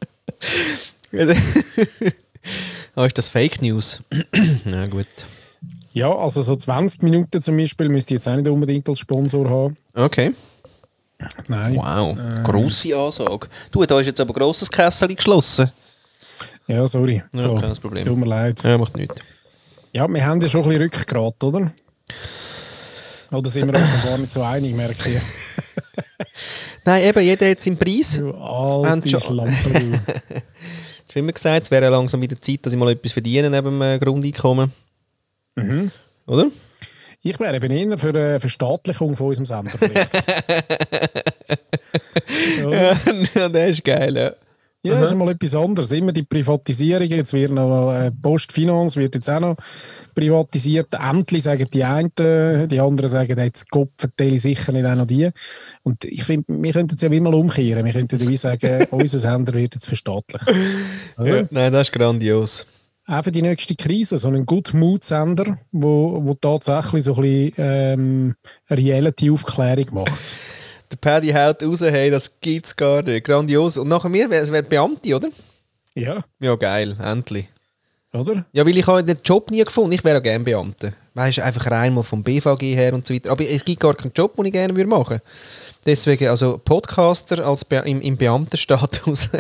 Ah, ist das Fake News? Na gut. Ja, also so zwanzig Minuten zum Beispiel müsste ich jetzt auch nicht unbedingt als Sponsor haben. Okay. Nein. Wow, grosse Ansage. Du, da ist jetzt aber ein grosses Kessel geschlossen. Ja, sorry. Ja, So, kein Problem. Tut mir leid. Ja, macht nichts. Ja, wir haben ja schon ein bisschen Rückgrat, oder? Oder sind wir uns gar nicht so einig, merke ich. Nein, eben, jeder hat seinen Preis. Du Haben alte schon- Schlampe, du. Ich habe immer gesagt, es wäre langsam wieder Zeit, dass ich mal etwas verdiene neben dem äh, Grundeinkommen. Mhm. Oder? Ich wäre eben eher für eine Verstaatlichung von unserem Sender. vielleicht. ja, Ja, der ist geil, ja. ja, das ist mal etwas anderes. Immer die Privatisierung. Jetzt wird noch äh, Postfinanz wird jetzt auch noch privatisiert. Endlich sagen die einen, die anderen sagen, jetzt Gott verteile ich sicher nicht auch noch die. Und ich finde, wir könnten es ja wie mal umkehren. Wir könnten wie sagen, unser Sender wird jetzt verstaatlicht. Oder? Ja. Nein, das ist grandios. Auch für die nächste Krise, so einen Good-Mood-Sender, wo, wo tatsächlich so ein bisschen ähm, Reality-Aufklärung macht. Der Paddy haut raus, hey, das gibt's gar nicht. Grandios. Und nachher mir, es wäre Beamte, oder? Ja, Ja, geil, endlich. oder? Ja, weil ich habe den Job nie gefunden. Ich wäre auch gerne Beamte. Weißt du, einfach rein mal vom B V G her und so weiter. Aber es gibt gar keinen Job, den ich gerne würde machen. Deswegen, also Podcaster als Be im, im Beamtenstatus.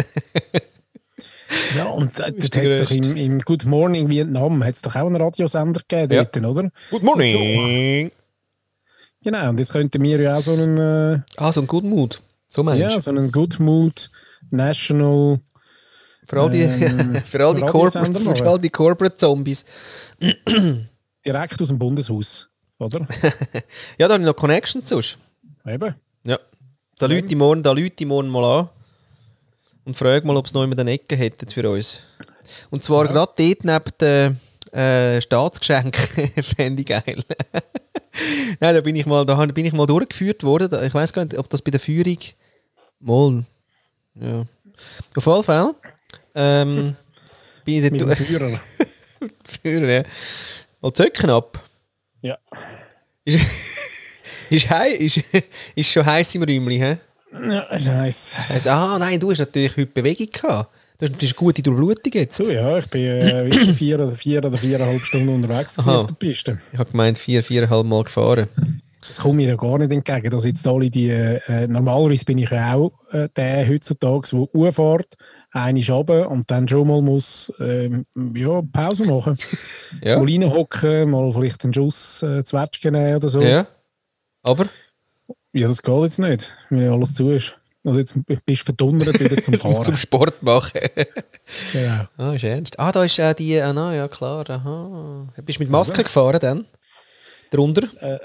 Ja, und äh, dort der hat es doch Größte. im, im Good Morning Vietnam hat's doch auch einen Radiosender gegeben, Ja. dort, oder? Good morning. Genau, und jetzt könnten wir ja auch so einen, äh, Ah, so ein Good Mood. So meinst du? ja, so einen Good Mood National Für all die, ähm, für all die, Radiosender Corporate, machen. für all die Corporate Zombies. direkt aus dem Bundeshaus, oder? Ja, da habe ich noch Connections sonst. Eben. Ja. Da Leute die morgen, da Leute die morgen mal an und frage mal, ob es noch jemand eine Ecke hätten für uns. Und zwar Ja. gerade dort neben den äh, Staatsgeschenken. Fände ich geil. Nein, da bin ich mal, da bin ich mal durchgeführt worden. Da- Ich weiß gar nicht, ob das bei der Führung mal. Ja. Auf jeden Fall. Ähm, bin ich Mit dem dort Führer. Führer, ja. Mal Zöcken ab. Ja. Ist, ist, hei, ist, ist schon heiß im Räumchen, hä? Ja, Scheiße. Also, ah, nein, du hast natürlich heute Bewegung gehabt. Du hast eine gute Durchblutung jetzt. Du, ja, ich bin äh, wirklich vier, oder vier oder viereinhalb Stunden unterwegs gewesen Aha. auf der Piste. Ich habe gemeint, vier, viereinhalb Mal gefahren. Das kommt mir ja gar nicht entgegen, dass jetzt alle die, äh, normalerweise bin ich ja auch äh, der heutzutage, der hochfährt, eine runter und dann schon mal muss ähm, ja, Pause machen. Ja. Mal reinhocken, mal vielleicht einen Schuss äh, Zwetschgen nehmen oder so. Ja. Aber? Ja, das geht jetzt nicht, wenn ja alles zu ist. Also jetzt bist du verdonnert wieder zum Fahren. Zum Sport machen. Genau. Ah, ist ernst. Ah, da ist äh, die, ah, na, ja klar, aha. Bist du mit Maske gefahren dann? Drunter?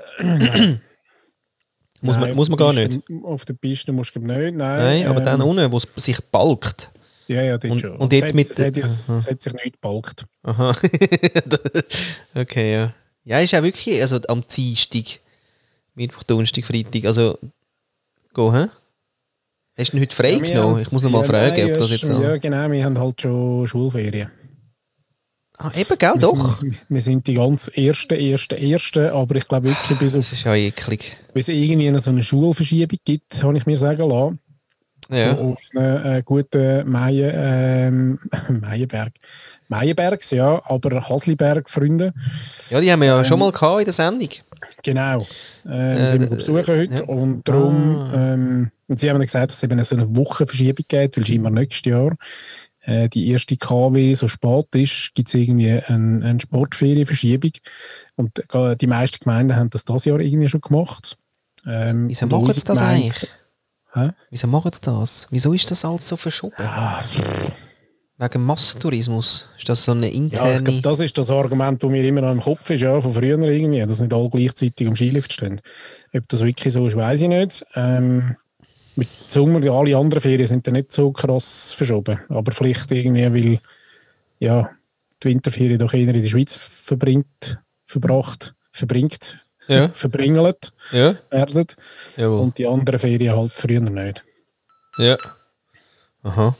muss, man, Nein, muss auf man der gar Piste- nicht. Auf der Piste musst du glaub nicht, nein. Nein, aber ähm, dann unten, wo es sich balkt. Ja, ja, dort Und- schon. und jetzt es, mit- Es hat, es Aha. hat sich nicht gebalgt. Aha. Okay, ja. Ja, ist auch wirklich, also am Dienstag, Mittwoch, Donnerstag, Freitag, also, go, hä? Hast du ihn heute frei Ja, wir genommen? haben's- Ich muss noch mal ja, fragen, nein, ob das ja, jetzt noch... Ja, genau, wir haben halt schon Schulferien. Ah, eben, gell, Wir doch. Sind, wir sind die ganz ersten, ersten, ersten, aber ich glaube wirklich, bis, Das auf, ist ja eklig. bis es irgendwie so eine Schulverschiebung gibt, habe ich mir sagen lassen. Ja. Von unseren äh, guten Meier, ähm, Meierberg. Meierbergs, ja, aber Hasliberg-Freunde. Ja, die haben wir ja Ähm, schon mal gehabt in der Sendung. Genau. Ähm, Äh, sind wir besuchen heute ja. und darum, Ah. ähm, und sie haben gesagt, dass es eben so eine Wochenverschiebung gibt, weil scheinbar nächstes Jahr äh, die erste K W so spät ist, gibt es irgendwie eine, eine Sportferienverschiebung und äh, die meisten Gemeinden haben das dieses Jahr irgendwie schon gemacht. Ähm, Wieso und machen unsere sie das Gemeinde- eigentlich? Hä? Wieso machen sie das? Wieso ist das alles so verschoben? Ah, Wegen Massentourismus? Ist das so eine ja, ich interne... glaube, das ist das Argument, das mir immer noch im Kopf ist, ja, von früher irgendwie, dass nicht alle gleichzeitig am Skilift stehen. Ob das wirklich so ist, weiß ich nicht. Ähm, mit Sommer, die alle anderen Ferien sind dann nicht so krass verschoben. Aber vielleicht irgendwie, weil ja, die Winterferien doch eher in der Schweiz verbringt, verbracht, verbringt, Ja. verbringelt Ja. werden. Jawohl. Und die anderen Ferien halt früher nicht. Ja. Aha.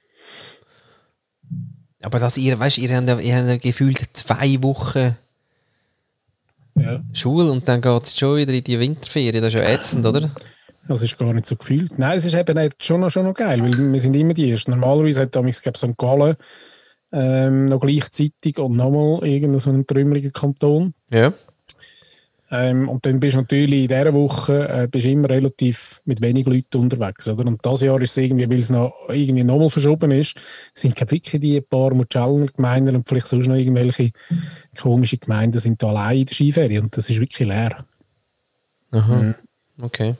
Aber dass ihr, weißt ihr habt ja, ihr habt ja gefühlt zwei Wochen Ja. Schule und dann geht es schon wieder in die Winterferien. Das ist ja ätzend, oder? Das ist gar nicht so gefühlt. Nein, es ist eben nicht schon, noch, schon noch geil, weil wir sind immer die Ersten. Normalerweise hat damals Sankt Gallen ähm, noch gleichzeitig und nochmal irgendein so einen trümmeligen Kanton. Ja. Ähm, und dann bist du natürlich in dieser Woche äh, bist immer relativ mit wenig Leuten unterwegs. Oder? Und dieses Jahr ist es irgendwie, weil es noch irgendwie nochmal verschoben ist, sind glaub, wirklich die paar Muchalner Gemeinden und vielleicht sonst noch irgendwelche komische Gemeinden sind da allein in der Skiferie und das ist wirklich leer. Aha. Mhm. Okay.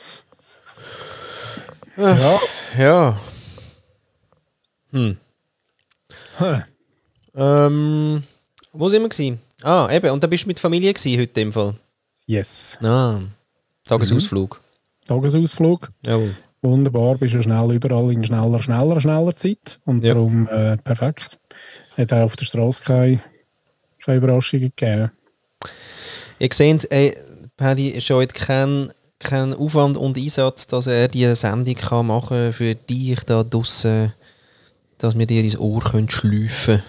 Ja. Ja. Hm. Hm. Ähm, wo sind wir gewesen? Ah, eben. Und da bist du mit Familie gewesen heute im Fall? Yes. Ah. Tagesausflug. Tagesausflug. Jawohl. Wunderbar, bist ja schnell überall in schneller, schneller, schneller Zeit. Und Ja. darum äh, perfekt. Hat auch auf der Straße keine, keine Überraschungen gegeben. Ihr seht, ey, Paddy scheut keinen kein Aufwand und Einsatz, dass er diese Sendung kann machen für dich da draussen, dass wir dir ins Ohr können schleifen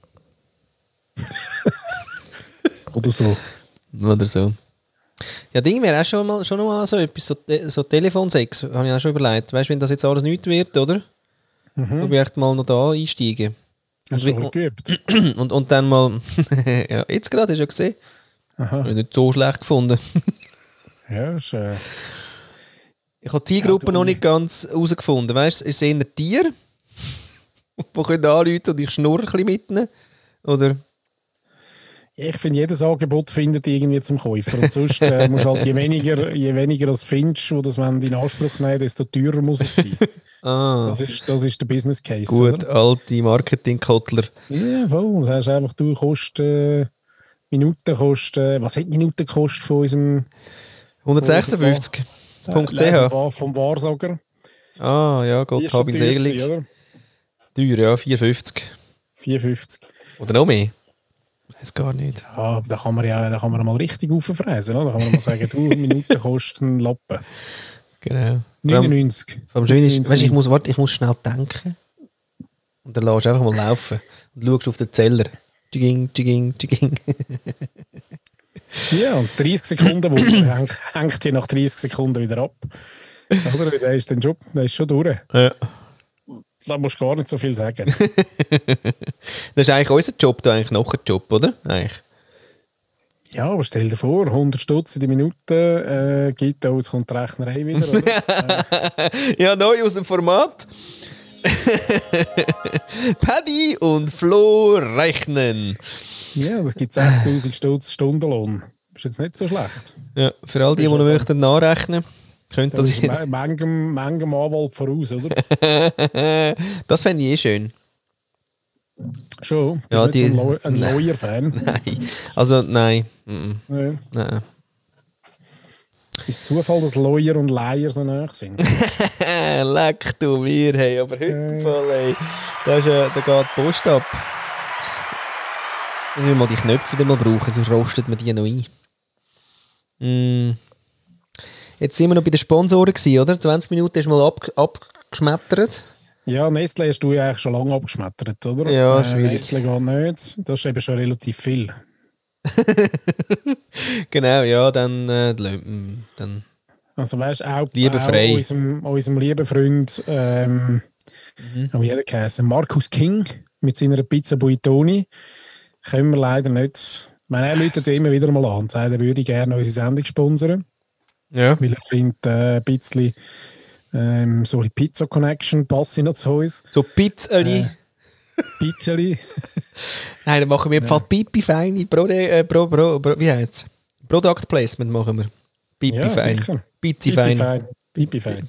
Oder so. Oder so. Ja, Ding wäre auch schon mal, schon mal so etwas, so, so Telefonsex, habe ich auch schon überlegt. Weißt du, wenn das jetzt alles nichts wird, oder? Mhm. Dann wir echt mal noch da einsteigen. Hast du Und, schon geübt? und, und dann mal, ja, jetzt gerade, hast du ja gesehen, Aha. habe ich nicht so schlecht gefunden. Ja, ist, äh, Ich habe die Zielgruppe Ja, du- noch nicht ganz herausgefunden. Weißt du, ist es eher Tiere, die können anrufen und ich schnurre ein bisschen mit ihnen? Oder? ich finde, jedes Angebot findet irgendwie zum Käufer. Und sonst äh, musst halt, je weniger, je weniger das findest, wo das wollen in Anspruch nehmen, desto teurer muss es sein. Ah, Das ist, das ist der Business Case. gut, Oder? alte Marketing-Kottler. Ja, voll. Das heißt einfach, du kostet äh, Minuten kostet, äh, was hat Minuten gekostet von unserem hundertsechsundfünfzig Punkt c h. Äh, vom Wahrsager? Ah, ja, Die Gott ist schon hab ihn teuer selig. gewesen, oder? Teuer, ja, vier fünfzig. vier fünfzig. Oder noch mehr? Weiß gar nicht. Ja, da kann man ja da kann man mal richtig auffräsen. Oder? Da kann man mal sagen, du, Minuten kostet ein Lappen. Genau. neunundneunzig. Vor allem schön ist, neunundneunzig. weißt, ich muss, warte, ich muss schnell denken. Und dann lässt du einfach mal laufen. Und schaust auf den Zeller. Tschiging, tschiging, tschiging. Ja, und das dreißig Sekunden Wunder hängt, hängt hier nach dreißig Sekunden wieder ab. Oder? Der ist dann schon, der ist schon durch. Ja. Da musst du gar nicht so viel sagen. Das ist eigentlich unser Job, da eigentlich noch ein Job, oder? Eigentlich. Ja, aber stell dir vor, hundert Stutz in die Minute äh, gibt auch, jetzt kommt die Rechnerei wieder. Oder? Ja, neu aus dem Format. Paddy und Flo rechnen. Ja, das gibt sechstausend Stutz Stundenlohn. Ist jetzt nicht so schlecht. Ja, für all die, die Ist noch ja so. möchten nachrechnen, könnt Das das ist ma- manchem, manchem Anwalt voraus, oder? Das fände ich eh schön. Schon. Ja, Bist nicht die- so ein, Lawyer- ein Lawyer-Fan. Nein. Also, nein. Mhm. Ja. Nein. Ist Zufall, dass Lawyer und Liar so nah sind? Leck du mir, hey. Aber heute Äh. voll, ey. Da, ist, äh, da geht die Post ab. Müssen wir mal die Knöpfe dann mal brauchen, sonst rostet man die noch ein. Mm. Jetzt sind wir noch bei den Sponsoren gewesen, oder? zwanzig Minuten ist mal ab, abgeschmettert. Ja, Nestle hast du ja eigentlich schon lange abgeschmettert, oder? Ja, äh, schwierig. Nestle geht nicht. Das ist eben schon relativ viel. Genau, ja, dann, äh, dann Also weißt du, auch, Liebe auch frei. unserem, unserem lieben Freund, ähm, Mhm. wie hat er geheißen? Markus King mit seiner Pizza Buitoni können wir leider nicht. Ich meine, er läutet ja immer wieder mal an und sagt, er würde gerne unsere Sendung sponsern, Ja. weil er findet, äh, ein bisschen ähm, so die Pizza Connection passe noch zu uns. So Pizzali. Äh, Pizzali. Nein, dann machen wir im Fall Pipi feine Pro, äh, Pro, Pro, Pro, wie heißt's? Product Placement machen wir. Pipi Ja, fein. sicher. Pizzi Pipi fein. fein. Pipi fein.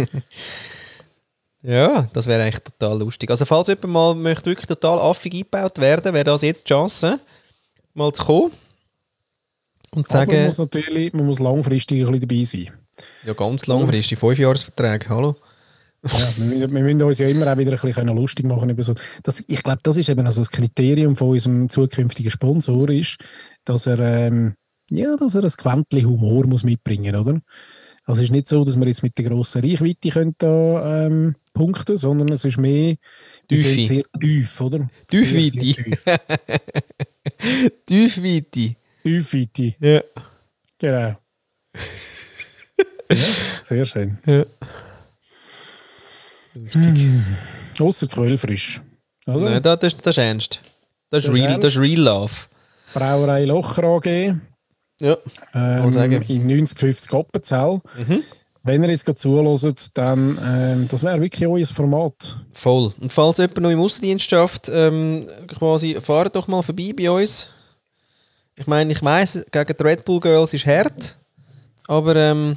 Ja, das wäre eigentlich total lustig. Also falls jemand mal möchte wirklich total affig eingebaut werden, wäre das jetzt die Chance, mal zu kommen und zu Aber man sagen, muss natürlich man muss langfristig ein bisschen dabei sein. ja ganz langfristig, Fünfjahresverträge, hallo? Ja, wir, müssen, wir müssen uns ja immer auch wieder ein bisschen lustig machen über so. Das, ich glaube, das ist eben also das Kriterium von unserem zukünftigen Sponsor, ist, dass er, ähm, ja, dass er ein Quäntchen Humor muss mitbringen, oder? Also es ist nicht so, dass wir jetzt mit der grossen Reichweite können da, ähm, punkten, sondern es ist mehr wir Tiefe. gehen sehr tief, oder? Tiefweite. Sehr, sehr tief. Tiefweite. Tiefweite, Ja. genau. Ja, sehr schön. Ja. Lustig. Ausser quellfrisch, oder? Nein, das, das, das ist ernst. Das ist, Das ist real, das ist real love. Brauerei Locher A G. Ja. Ähm, sagen. in neunzig fünfzig Appenzell. Mhm. Wenn ihr jetzt gerade zuhört, dann ähm, das wäre wirklich euer Format. Voll. Und falls jemand noch im Aussendienst schafft, ähm, quasi, fahrt doch mal vorbei bei uns. Ich meine, ich weiss, gegen die Red Bull Girls ist hart, aber ähm,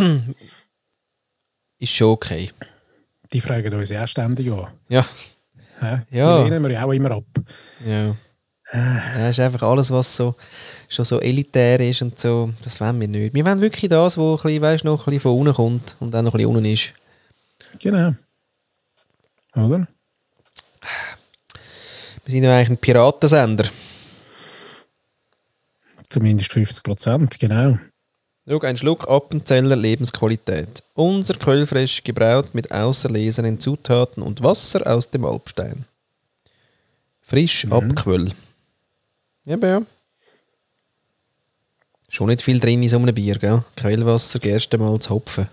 ist schon okay. Die fragen uns ja auch ständig an. Ja. Hä? Ja. Die lehnen wir ja auch immer ab. Ja. Ja, ist einfach alles, was so, schon so elitär ist und so, das wollen wir nicht. Wir wollen wirklich das, was ein bisschen, weißt, noch ein bisschen von unten kommt und dann noch ein bisschen unten ist. Genau. Oder? Wir sind ja eigentlich ein Piratensender. Zumindest fünfzig Prozent, genau. Schau, ein Schluck Appenzeller Lebensqualität. Unser Quellfrisch gebraut mit auserlesenen Zutaten und Wasser aus dem Alpstein. Frisch Mhm. Abquell. Eben ja. Schon nicht viel drin in so einem Bier, gell? Quellwasser, Gerstenmalz, Hopfen.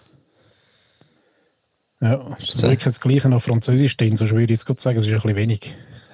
Ja, ist das wirklich das Gleiche auf Französisch stehen, sonst würde ich jetzt gerade sagen, es ist ein bisschen wenig.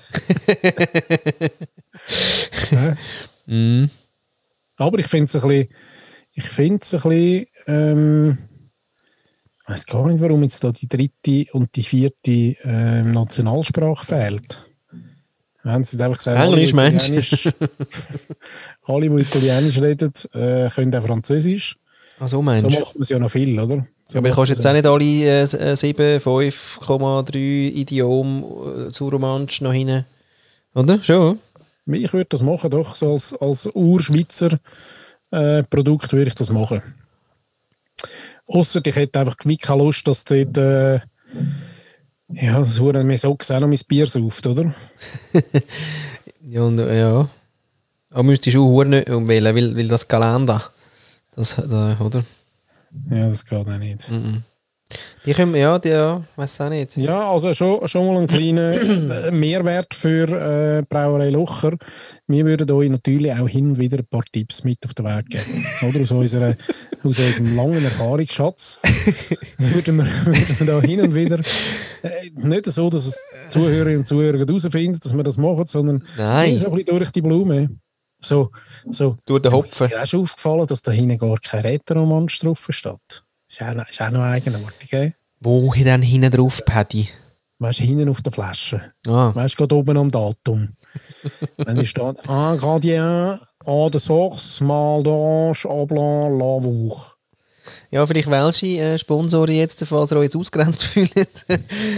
Ja. Mm. Aber ich finde es ein bisschen, ich finde es ein bisschen, ähm, ich weiß gar nicht, warum jetzt da die dritte und die vierte ähm, Nationalsprache fehlt. Haben sie einfach gesagt, Englisch, alle, die Mensch. Italienisch, alle, die Italienisch reden, äh, können auch Französisch. Ah, so So meinst du? macht man es ja noch viel, oder? So Aber du macht kannst man's jetzt auch nicht alle äh, sieben, fünf Komma drei Idiom äh, zu Romansch noch hinein. Oder? Schon? Ich würde das machen, doch. So als, als Urschweizer äh, Produkt würde ich das machen. Ausser ich hätte einfach wirklich keine Lust, dass dort äh, ja, das Huren mir Socks auch noch mein Bier sauft, oder? Ja, und, ja. Aber müsstest du auch nicht umwählen, weil, weil das Kalender. Das, da, oder? Ja, das geht auch nicht. Mhm. Die können, ja, die, ja, weiß auch nicht. Ja, also schon, schon mal ein kleiner Mehrwert für äh, Brauerei Locher. Wir würden euch natürlich auch hin und wieder ein paar Tipps mit auf den Weg geben. Oder aus, unserer, aus unserem langen Erfahrungsschatz würden wir, würden wir da hin und wieder äh, nicht so, dass es Zuhörerinnen und Zuhörer herausfinden, dass wir das machen, sondern Nein. so ein bisschen durch die Blume. So, so. Durch den Hopfen. Mir ist auch schon aufgefallen, dass da hinten gar kein Rätoromansch drauf steht. Ist auch, ist auch noch eigenartig, gell? Wo hier dann hinten drauf, Paddy? Weißt du, hinten auf der Flasche. Ah. Weißt du, gerade oben am Datum. Wenn da steht, Ingrédient, Eau de Source, Mal d'Orange, Au Blanc, Lavour. Ja, vielleicht welche äh, Sponsoren jetzt, falls ihr euch jetzt ausgrenzt fühlt.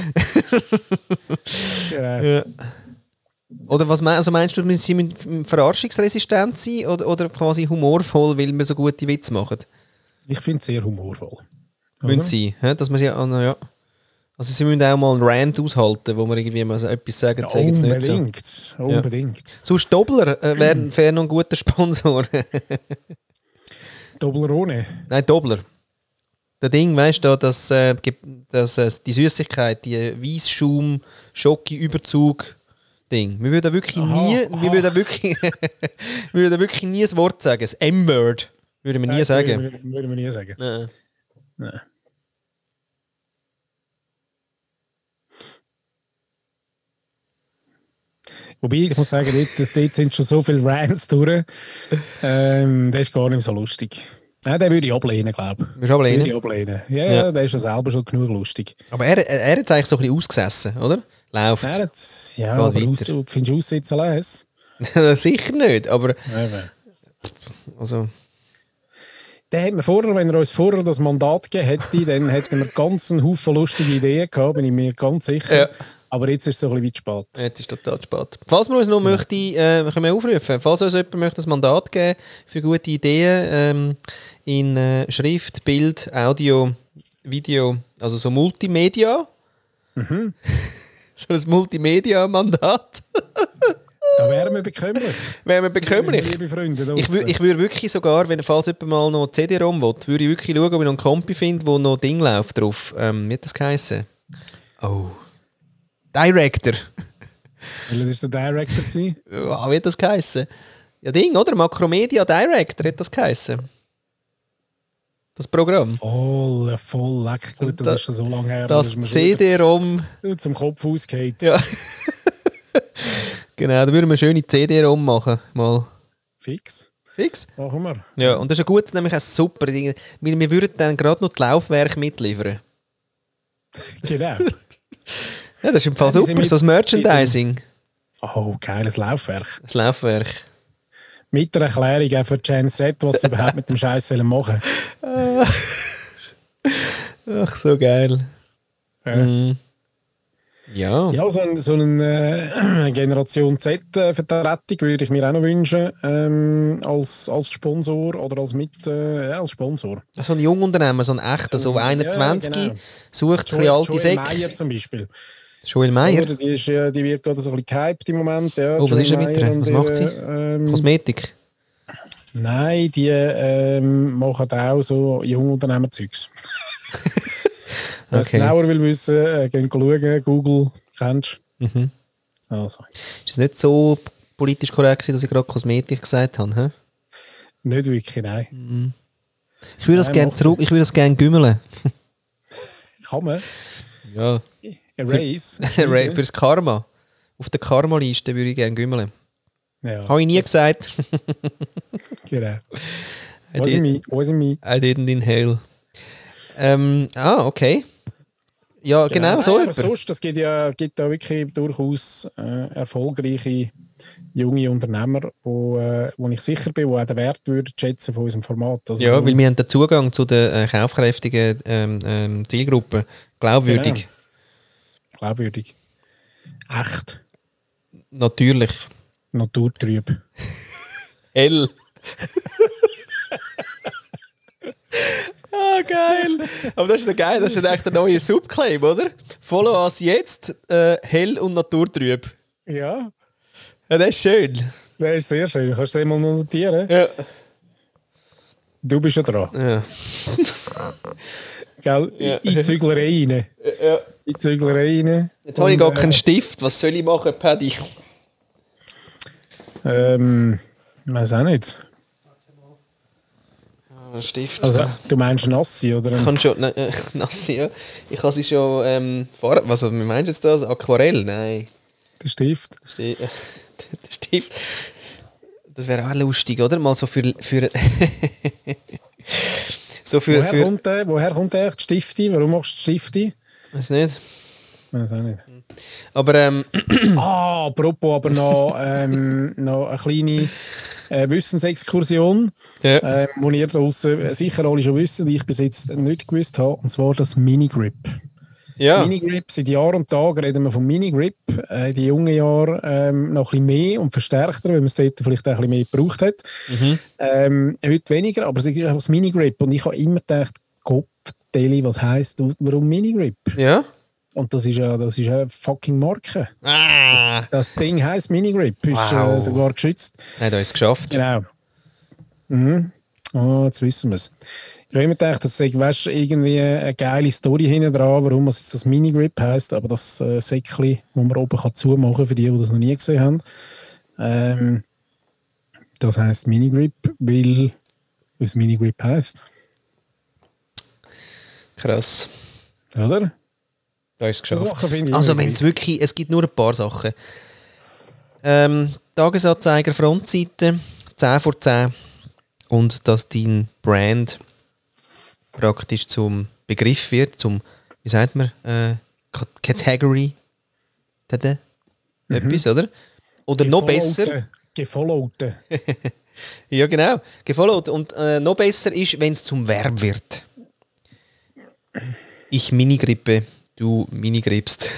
Genau. Ja. Oder was mein, also meinst du, sie müssen verarschungsresistent sein oder, oder quasi humorvoll, weil wir so gute Witze machen? Ich finde es sehr humorvoll. Müssen sie, he? Dass man sie, oh, na ja. Also sie müssen auch mal einen Rant aushalten, wo man irgendwie mal so etwas sagen, Ja, sagen sie nicht so. unbedingt. Unbedingt. Sonst Dobler äh, wäre wär noch ein guter Sponsor. Toblerone. Nein, Dobler. Der Ding, weißt du, das, äh, das, äh, die Süßigkeit, die Weisschaum, Schoki, Überzug Ding. Wir würden wirklich Aha, nie, aha. wir würden wirklich, wir würden wirklich nie ein Wort sagen. Das M-Word würden wir nie Nein, sagen. Würden, würden wir nie sagen. Nein. Nein. Wobei, ich muss sagen, dort, das, dort sind schon so viele Rants durch. Ähm, das ist gar nicht so lustig. Nein, den würde ich ablehnen, glaube ich. Würdest du ablehnen? Würde ich ablehnen. Ja, Ja. ja, der ist ja selber schon genug lustig. Aber er, er, er hat es eigentlich so ein bisschen ausgesessen, oder? Läuft. Er hat, ja, Geht aber weiter. aus, findest du Aussitzen les? Sicher nicht, aber Eben. also, Der hat mir vorher, wenn er uns vorher das Mandat gegeben hätte, dann hätten wir ganz einen Haufen lustige Ideen gehabt, bin ich mir ganz sicher. Ja. Aber jetzt ist es so ein bisschen weit spät. jetzt ist total spät. Falls wir uns noch möchte, äh, können wir aufrufen, falls uns jemand möchte ein Mandat geben für gute Ideen ähm, in äh, Schrift, Bild, Audio, Video, also so Multimedia. Mhm. So ein Multimedia-Mandat. Da wären wir bekömmlich. Wäre mir bekömmlich. Liebe Freunde. da Ich, wür, draussen. ich würde wirklich sogar, wenn falls jemand mal noch C D-ROM will, würde ich wirklich schauen, ob ich noch einen Kompi finde, wo noch Ding läuft drauf. Ähm, wie hat das geheißen? Oh. Director. Welches war der Director? gewesen? Ja, wie hat das geheißen? Ja, Ding, oder? Macromedia Director hat das geheißen. Das Programm. Voll, voll leck. Gut, das Da- ist schon so lange her. Das ist mir schon C D-ROM. wieder zum Kopf ausgeht. Ja. Genau, da würden wir eine schöne C D-ROM machen. Mal. Fix. Fix? Machen wir. Ja, und das ist ein gutes, nämlich ein super Ding. Wir, wir würden dann gerade noch die Laufwerke mitliefern. Genau. Ja, das ist im Fall Ja, die sind super, mit- so das Merchandising. Oh, geiles Laufwerk. Das Laufwerk. Mit der Erklärung auch für Gen Z, was sie überhaupt mit dem Scheiß machen Ach, so geil. sollen. Mhm. Ja. Ja, so, ein, so eine äh, Generation Z-Vertretung würde ich mir auch noch wünschen, ähm, als, als Sponsor oder als mit äh, ja, als Sponsor. So ein Jungunternehmer, so ein echter, so Ja, einundzwanzig, genau. sucht ein bisschen alte Joel Säcke. Meyer zum Beispiel. Joel Meyer, Oder, die, ist, ja- die wird gerade so ein bisschen gehypt im Moment. Ja, Oh, was Joel ist er mit Meyer ihr? und Was macht sie? ihre, Ähm, Kosmetik. Nein, die ähm, machen auch so Jungunternehmer-Zeugs. Wer es Okay. genauer will wissen, äh, gehen schauen, Google, kennst Mhm. du? Also, Ist es nicht so politisch korrekt gewesen, dass ich gerade Kosmetik gesagt habe? Hä? nicht wirklich, nein. Ich würde das Nein, gerne macht zurück, ich würde das gerne gümmeln. Kann man. Ja. Erase. Für das Karma. Auf der Karma-Liste würde ich gerne gümmeln. Ja, Habe ich nie gesagt. genau. I, Was did, in me? Was in me? I didn't inhale. Ähm, ah, okay. Ja, genau, so Nein, aber etwas. sonst, es gibt ja, gibt ja wirklich durchaus äh, erfolgreiche junge Unternehmer, wo, äh, wo ich sicher bin, die auch den Wert würden schätzen von unserem Format. Also, Ja, weil wir haben den Zugang zu der äh, kaufkräftigen ähm, ähm, Zielgruppe. Glaubwürdig. Genau. Glaubwürdig. Echt. Natürlich. Naturtrüb. Hell. Ah, geil. Aber das ist ja geil, das ist ja echt der neue Subclaim, oder? Follow us jetzt, äh, hell und naturtrüb. Ja, Ja, das ist schön. das ist sehr schön. Kannst du den mal notieren? Ja. Du bist ja dran. Ja. Gell? Ja. In die Züglerei rein. ja. In die Züglerei rein. Jetzt habe ich gar Und, keinen Stift. Was soll ich machen, Paddy? Ähm, ich weiß auch nicht. Ein Stift. Also, du meinst Nassi, oder? Ich kann schon. Ne, äh, nass, ja. Ich habe sie schon. Ähm, vor, was wie meinst du jetzt das? Aquarell? Nein. Der Stift. Sti der Stift. Das wäre auch lustig, oder? Mal so für. für so für. Woher, für kommt der, woher kommt der echt Stifti? Warum machst du Stifti? weiß nicht. Ich weiß auch nicht. Aber ähm, Ah, apropos aber noch, ähm, noch eine kleine äh, Wissensexkursion, ja. ähm, wo ihr draussen sicher alle schon wisst, die ich bis jetzt nicht gewusst habe, und zwar das Minigrip. ja. Minigrip, seit Jahr und Tag reden wir von Minigrip. Äh, die jungen Jahre ähm, noch ein bisschen mehr und verstärkter, weil man es dort vielleicht auch ein bisschen mehr gebraucht hat. Mhm. Ähm, heute weniger, aber es ist einfach das Minigrip. Und ich habe immer gedacht, Kopfdeli, was heisst, warum Minigrip? Ja. Und das ist ja, das ist eine fucking Marke. Ah. Das Ding heisst Minigrip, ist Wow. äh, sogar geschützt. Nein, da ist es geschafft. Genau. Mhm. Ah, jetzt wissen wir es. Ich habe immer gedacht, das sei, weißt, irgendwie eine geile Story hinten dran, warum es jetzt das Mini-Grip heisst, aber das äh, Säckchen, das man oben kann zumachen kann, für die, die das noch nie gesehen haben. Ähm, das heisst Mini-Grip, weil es Mini-Grip heisst. Krass. Oder? Da ist es geschafft. Sachen finde ich Also immer wenn es wirklich, es gibt nur ein paar Sachen. Ähm, Tagesanzeiger Frontseite, zehn vor zehn. Und dass dein Brand praktisch zum Begriff wird, zum, wie sagt man, äh, Category, Tada? Etwas, mhm. oder? Oder noch besser. Gefollowte. Ja, genau. Gefollowt. Und äh, noch besser ist, wenn es zum Verb wird. Ich minigrippe, du minigripst.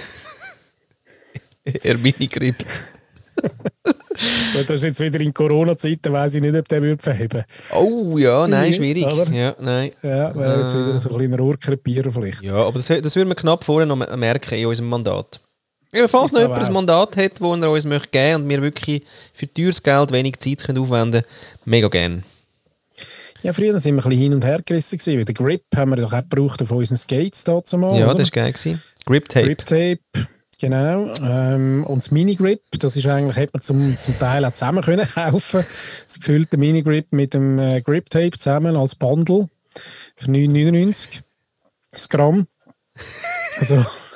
Er minigrippt. Das ist jetzt wieder in Corona-Zeiten, weiss ich nicht, ob der würde verheben. Oh ja, nein, schwierig. Oder? Ja, nein. Ja, wäre jetzt wieder so ein kleiner Ohrkrepierer vielleicht. Ja, aber das, das würden wir knapp vorher noch merken in unserem Mandat. Ja, falls noch jemand ein Mandat hat, das er uns möchte geben und wir wirklich für teures Geld wenig Zeit können aufwenden können, mega gerne. Ja, früher waren wir ein bisschen hin und her gerissen. Den Grip haben wir doch auch gebraucht auf unseren Skates dazu mal. Ja, oder? das war geil. Grip Tape. Grip Tape. Genau. Ähm, und das Mini-Grip, das ist eigentlich, hätte man zum, zum Teil auch zusammen können kaufen. Das gefüllte Mini-Grip mit dem äh, Grip-Tape zusammen als Bundle für neun neunundneunzig Gramm. Also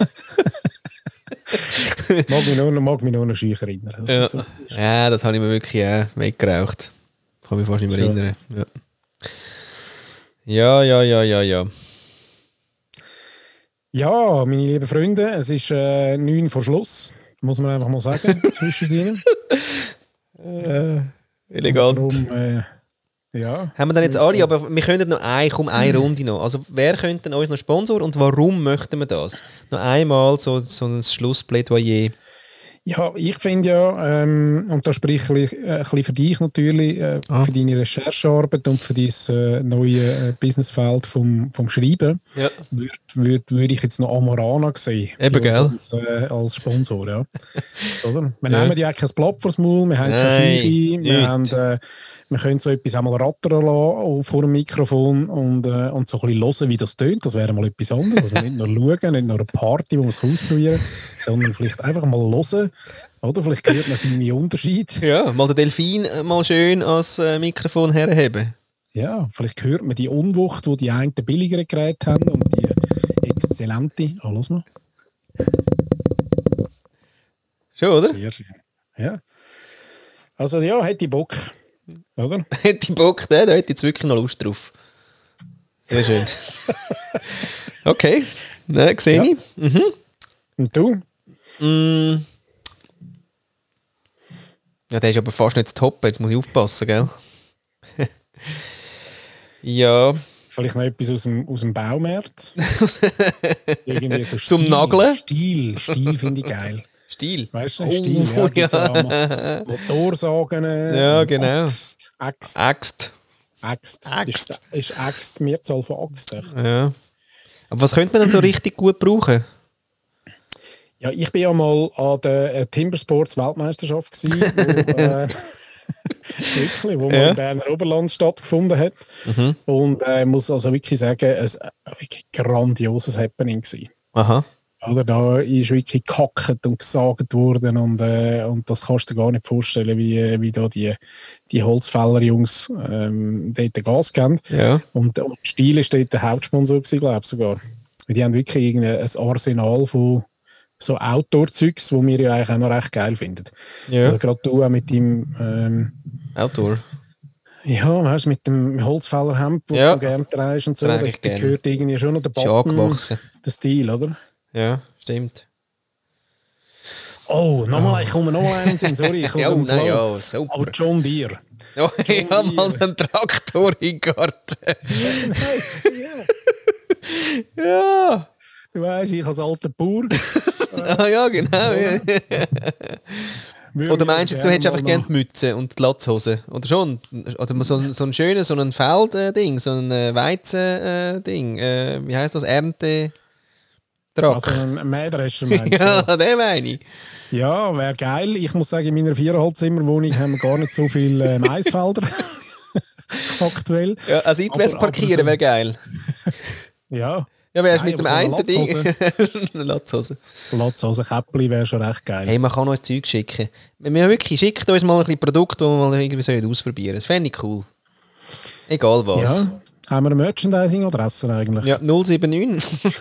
mag mich noch, mag mich noch an Scheuch erinnern. Ja. So Ja, das habe ich mir wirklich äh, weggeraucht. Kann mich fast nicht mehr erinnern. Ja. ja, ja, ja, ja, ja. Ja, meine lieben Freunde, es ist äh, neun vor Schluss, muss man einfach mal sagen, zwischen ihnen. Äh, elegant. Darum, äh, ja. Haben wir dann jetzt alle, aber wir können noch eine, komm, eine Runde noch. Also wer könnte denn uns noch Sponsor und warum möchten wir das? Noch einmal so, so ein Schlussplädoyer. Ja, ich finde ja, ähm, und da spreche ich äh, ein bisschen für dich natürlich, äh, ah. für deine Recherchearbeit und für dein äh, neue äh, Businessfeld vom, vom Schreiben, ja. würde würd, würd ich jetzt noch Amorana sehen. Eben, gell? Als, äh, als Sponsor, ja. Oder? Wir ja. nehmen ja kein Blatt vors Maul, wir haben keine Scheibe, wir, haben, äh, wir können so etwas einmal rattern lassen vor dem Mikrofon und, äh, und so ein bisschen hören, wie das tönt. Das wäre mal etwas anderes. Also nicht nur schauen, nicht nur eine Party, wo man es ausprobieren kann, sondern vielleicht einfach mal hören. Oder vielleicht hört man feine Unterschied. Ja, mal den Delfin mal schön ans äh, Mikrofon herheben. Ja, vielleicht hört man die Unwucht, die die einen billigere Geräte haben und die exzellente. Oh, lass mal. Schon, oder? Sehr schön. Ja. Also ja, hätte ich Bock. Oder? Hätte ich Bock, da hätte ich jetzt wirklich noch Lust drauf. Sehr schön. Okay, ne, sehe ja. ich. Mhm. Und du? Mm. Ja, der ist aber fast nicht zu toppen, jetzt muss ich aufpassen, gell? Ja. Vielleicht noch etwas aus dem, aus dem Baumarkt. Irgendwie so Zum Stil, Nageln? Stil, Stil finde ich geil. Stil? Weißt du, oh, Stil, ja. ja. Motorsagen. Ja, genau. Axt. Axt. Axt. Axt. Ist, ist Axt Mehrzahl von Axt, echt? Ja. Aber was könnte man denn so richtig gut brauchen? Ja, ich bin ja mal an der Timbersports Weltmeisterschaft gewesen, wo, äh, wirklich, wo ja. man im Berner Oberland stattgefunden hat. Mhm. Und ich äh, muss also wirklich sagen, es war ein grandioses Happening gewesen. Aha. Oder da ist wirklich gehackt und gesagt worden und, äh, und das kannst du dir gar nicht vorstellen, wie, wie da die, die Holzfäller-Jungs ähm, dort Gas geben. Ja. Und, und Stihl ist dort der Hauptsponsor gewesen, glaube ich sogar. Die haben wirklich ein Arsenal von so Outdoor-Zeugs, die wir ja eigentlich auch noch recht geil finden. Ja. Also gerade du auch mit dem ähm, Outdoor? Ja, weißt du, mit dem Holzfällerhemd, das ja. du gerne trägst und so, da gehört irgendwie schon noch der Button, der Stil, oder? Ja, stimmt. Oh, nochmal, oh. ich komme nochmal einen Sinn, sorry. Ich ja, oh, nein, ja, super. Aber John Deere. Ja, ich habe mal einen Traktor im Garten. ja. ja. Du weißt, ich als alter Bauer. ah ja, genau. Ja. Oder meinst du, du hättest einfach gerne die Mütze und die Latzhose? Oder schon? Oder so, so ein schönes, so ein Feldding, so ein Weizending. Äh, wie heisst das? Ernte... Also ein Mähdrescher meinst du? Ja, den meine ich. Ja, wäre geil. Ich muss sagen, in meiner viereinhalb Zimmerwohnung haben wir gar nicht so viele äh, Maisfelder. aktuell. Ja, also seitwärts parkieren so, wäre geil. Ja. Ja, wärst mit dem so einen Ding. Eine Latzhose. Latzhose, Käppli wäre schon recht geil. Hey, man kann uns Zeug schicken. Wir haben wirklich, schickt uns mal ein bisschen Produkte, die wir mal irgendwie ausprobieren sollen. Das fände ich cool. Egal was. Ja. Haben wir eine Merchandising-Adresse eigentlich? Ja, null sieben neun.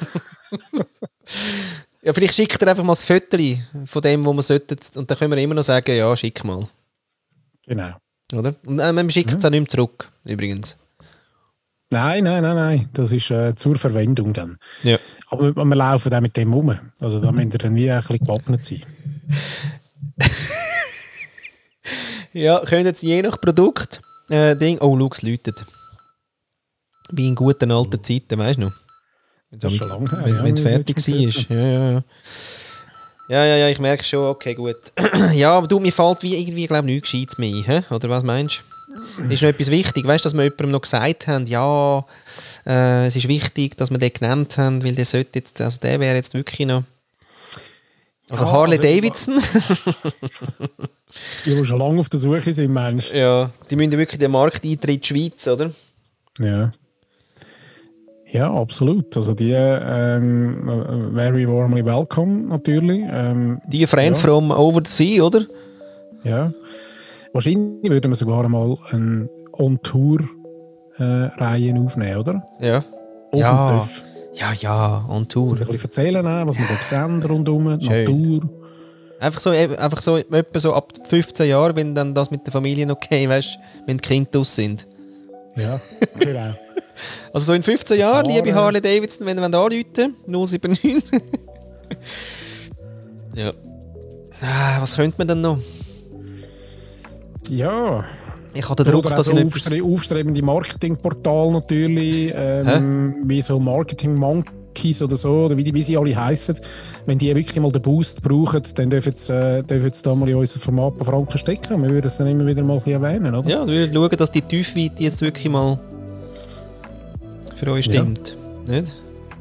Ja, vielleicht schickt ihr einfach mal das Foto von dem, wo wir sollten. Und dann können wir immer noch sagen, ja, schick mal. Genau. Oder? Und äh, man schickt es ja. auch nicht mehr zurück, übrigens. Nein, nein, nein, nein. Das ist äh, zur Verwendung dann. Ja. Aber wir laufen auch mit dem rum. Also da müsst ihr dann wie ein bisschen gewappnet sein. Ja, können jetzt je nach Produkt äh, Ding. Oh, schau, es läutet. Wie in guten alten Zeiten, weißt du noch? Das ist schon lange her. Wenn es ja, fertig war. Ja, ja, ja. Ja, ja, ja, ich merke schon, okay, gut. Ja, aber du, mir fällt wie irgendwie, glaube ich, nichts Gescheites mehr ein, he? Oder was meinst du? Ist noch etwas wichtig? Weißt du, dass wir jemandem noch gesagt haben, ja, äh, es ist wichtig, dass wir den genannt haben, weil der sollte jetzt, also der wäre jetzt wirklich noch... Also ja, Harley also Davidson. Die, die schon lange auf der Suche sind, Mensch. Ja, die müssen wirklich den Markteintritt Schweiz, oder? Ja. Ja, absolut. Also die ähm, very warmly welcome, natürlich. Ähm, die Friends ja. from over the sea, oder? Ja. Wahrscheinlich würden wir sogar mal eine On-Tour-Reihe äh, aufnehmen, oder? Ja. Auf ja. ja, ja, On-Tour. Ein bisschen erzählen, was wir da sehen rundherum, die Natur. Einfach so, einfach so, etwa so ab fünfzehn Jahren, wenn dann das mit der Familie okay, weißt, wenn die Kinder draus sind. Ja, genau. Also so in fünfzehn Jahren, liebe Harley Davidson, wenn ihr anrufen null sieben neun. Ja. Ah, was könnte man denn noch? Ja. Ich hatte den Druck, dass so ich aufstre- aufstrebende Marketingportale natürlich, ähm, wie so Marketing Monkeys oder so, oder wie, die, wie sie alle heissen. Wenn die wirklich mal den Boost brauchen, dann dürfen sie, äh, dürfen sie da mal in unser Format ein paar Franken stecken. Wir würden es dann immer wieder mal ein bisschen erwähnen, oder? Ja, wir würden schauen, dass die Tiefweite jetzt wirklich mal für euch stimmt. Ja. Nicht?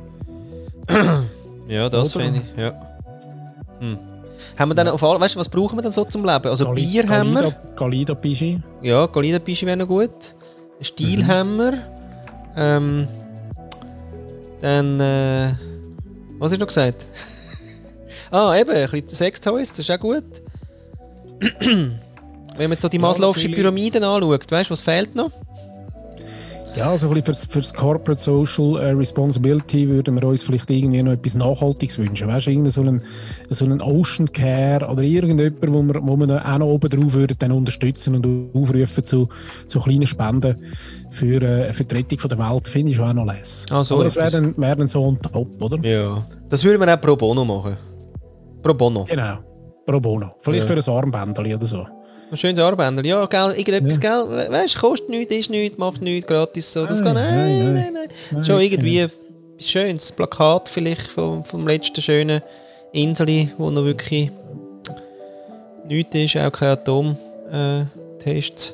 Ja, das finde ich, ja. Hm. Haben wir dann auf alle, weißt du, was brauchen wir denn so zum Leben? Also Gali, Bier haben wir. Galida Pischi. Ja, Galida Pischi wäre noch gut. Stiel mhm. haben wir. Ähm, dann, äh, was hast du noch gesagt? Ah, eben, ein bisschen Sextoys, das ist auch gut. Wenn man jetzt so die ja, Maslow'sche Pyramiden anschaut, weißt du, was fehlt noch? Ja, also ein bisschen für das Corporate Social äh, Responsibility würden wir uns vielleicht irgendwie noch etwas Nachhaltiges wünschen. Weißt du, irgendeinen so einen, so einen Ocean Care oder irgendjemand, wo wir, wo wir auch noch oben drauf würden, dann unterstützen und aufrufen zu, zu kleinen Spenden für, äh, für die Rettung von der Welt, finde ich schon auch noch less. Ah, so. Aber das wäre dann, wär dann so on top, oder? Ja. Das würden wir auch pro bono machen. Pro bono. Genau, pro bono. Vielleicht ja. für ein Armbändchen oder so. Ein schönes Armbändchen. Ja, gell, irgendetwas, ja. gell, weißt du, kostet nichts, ist nichts, macht nichts, gratis so. Das nein, kann, nein, nein, nein, nein. nein. Schon irgendwie ein schönes Plakat vielleicht vom, vom letzten schönen Insel, wo noch wirklich nichts ist, auch keine Atomtests.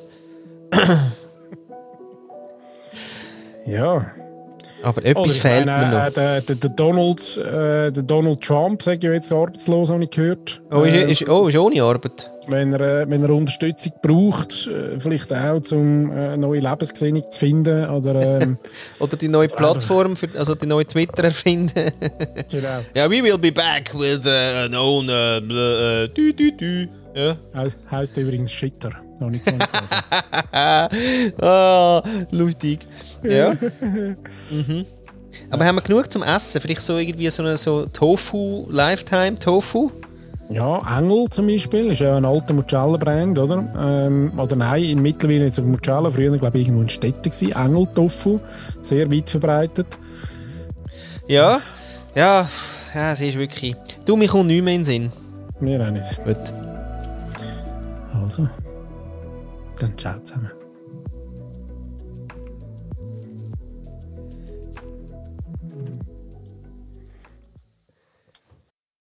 Ja. Aber etwas oh, fehlt meine, mir noch. Der, der, der, Donald, äh, der Donald Trump, sage ich jetzt, arbeitslos, habe ich gehört. Oh, ist, äh, ist, oh, ist ohne Arbeit? Wenn er, äh, wenn er Unterstützung braucht, äh, vielleicht auch, um äh, eine neue Lebensgesinnung zu finden. Oder, ähm, oder die neue Plattform, für, also die neue Twitter erfinden. Genau. Ja, we will be back with uh, an own uh, uh, dü, dü, dü. Ja. He- heisst übrigens Shitter. Noch nicht Ah, lustig. Ja. mhm. Aber haben wir genug zum Essen? Vielleicht so irgendwie so eine so Tofu, Lifetime Tofu? Ja, Engel zum Beispiel ist ja ein alter Mozzarella-Brand, oder? Ähm, oder nein, in mittlerweile jetzt auf Mozzarella, früher glaube ich irgendwo in Städten gewesen. Engel Tofu, sehr weit verbreitet. Ja, ja, ja, es ist wirklich... Du, mir kommt nichts mehr in den Sinn. Mir auch nicht. Gut. Also, dann ciao zusammen.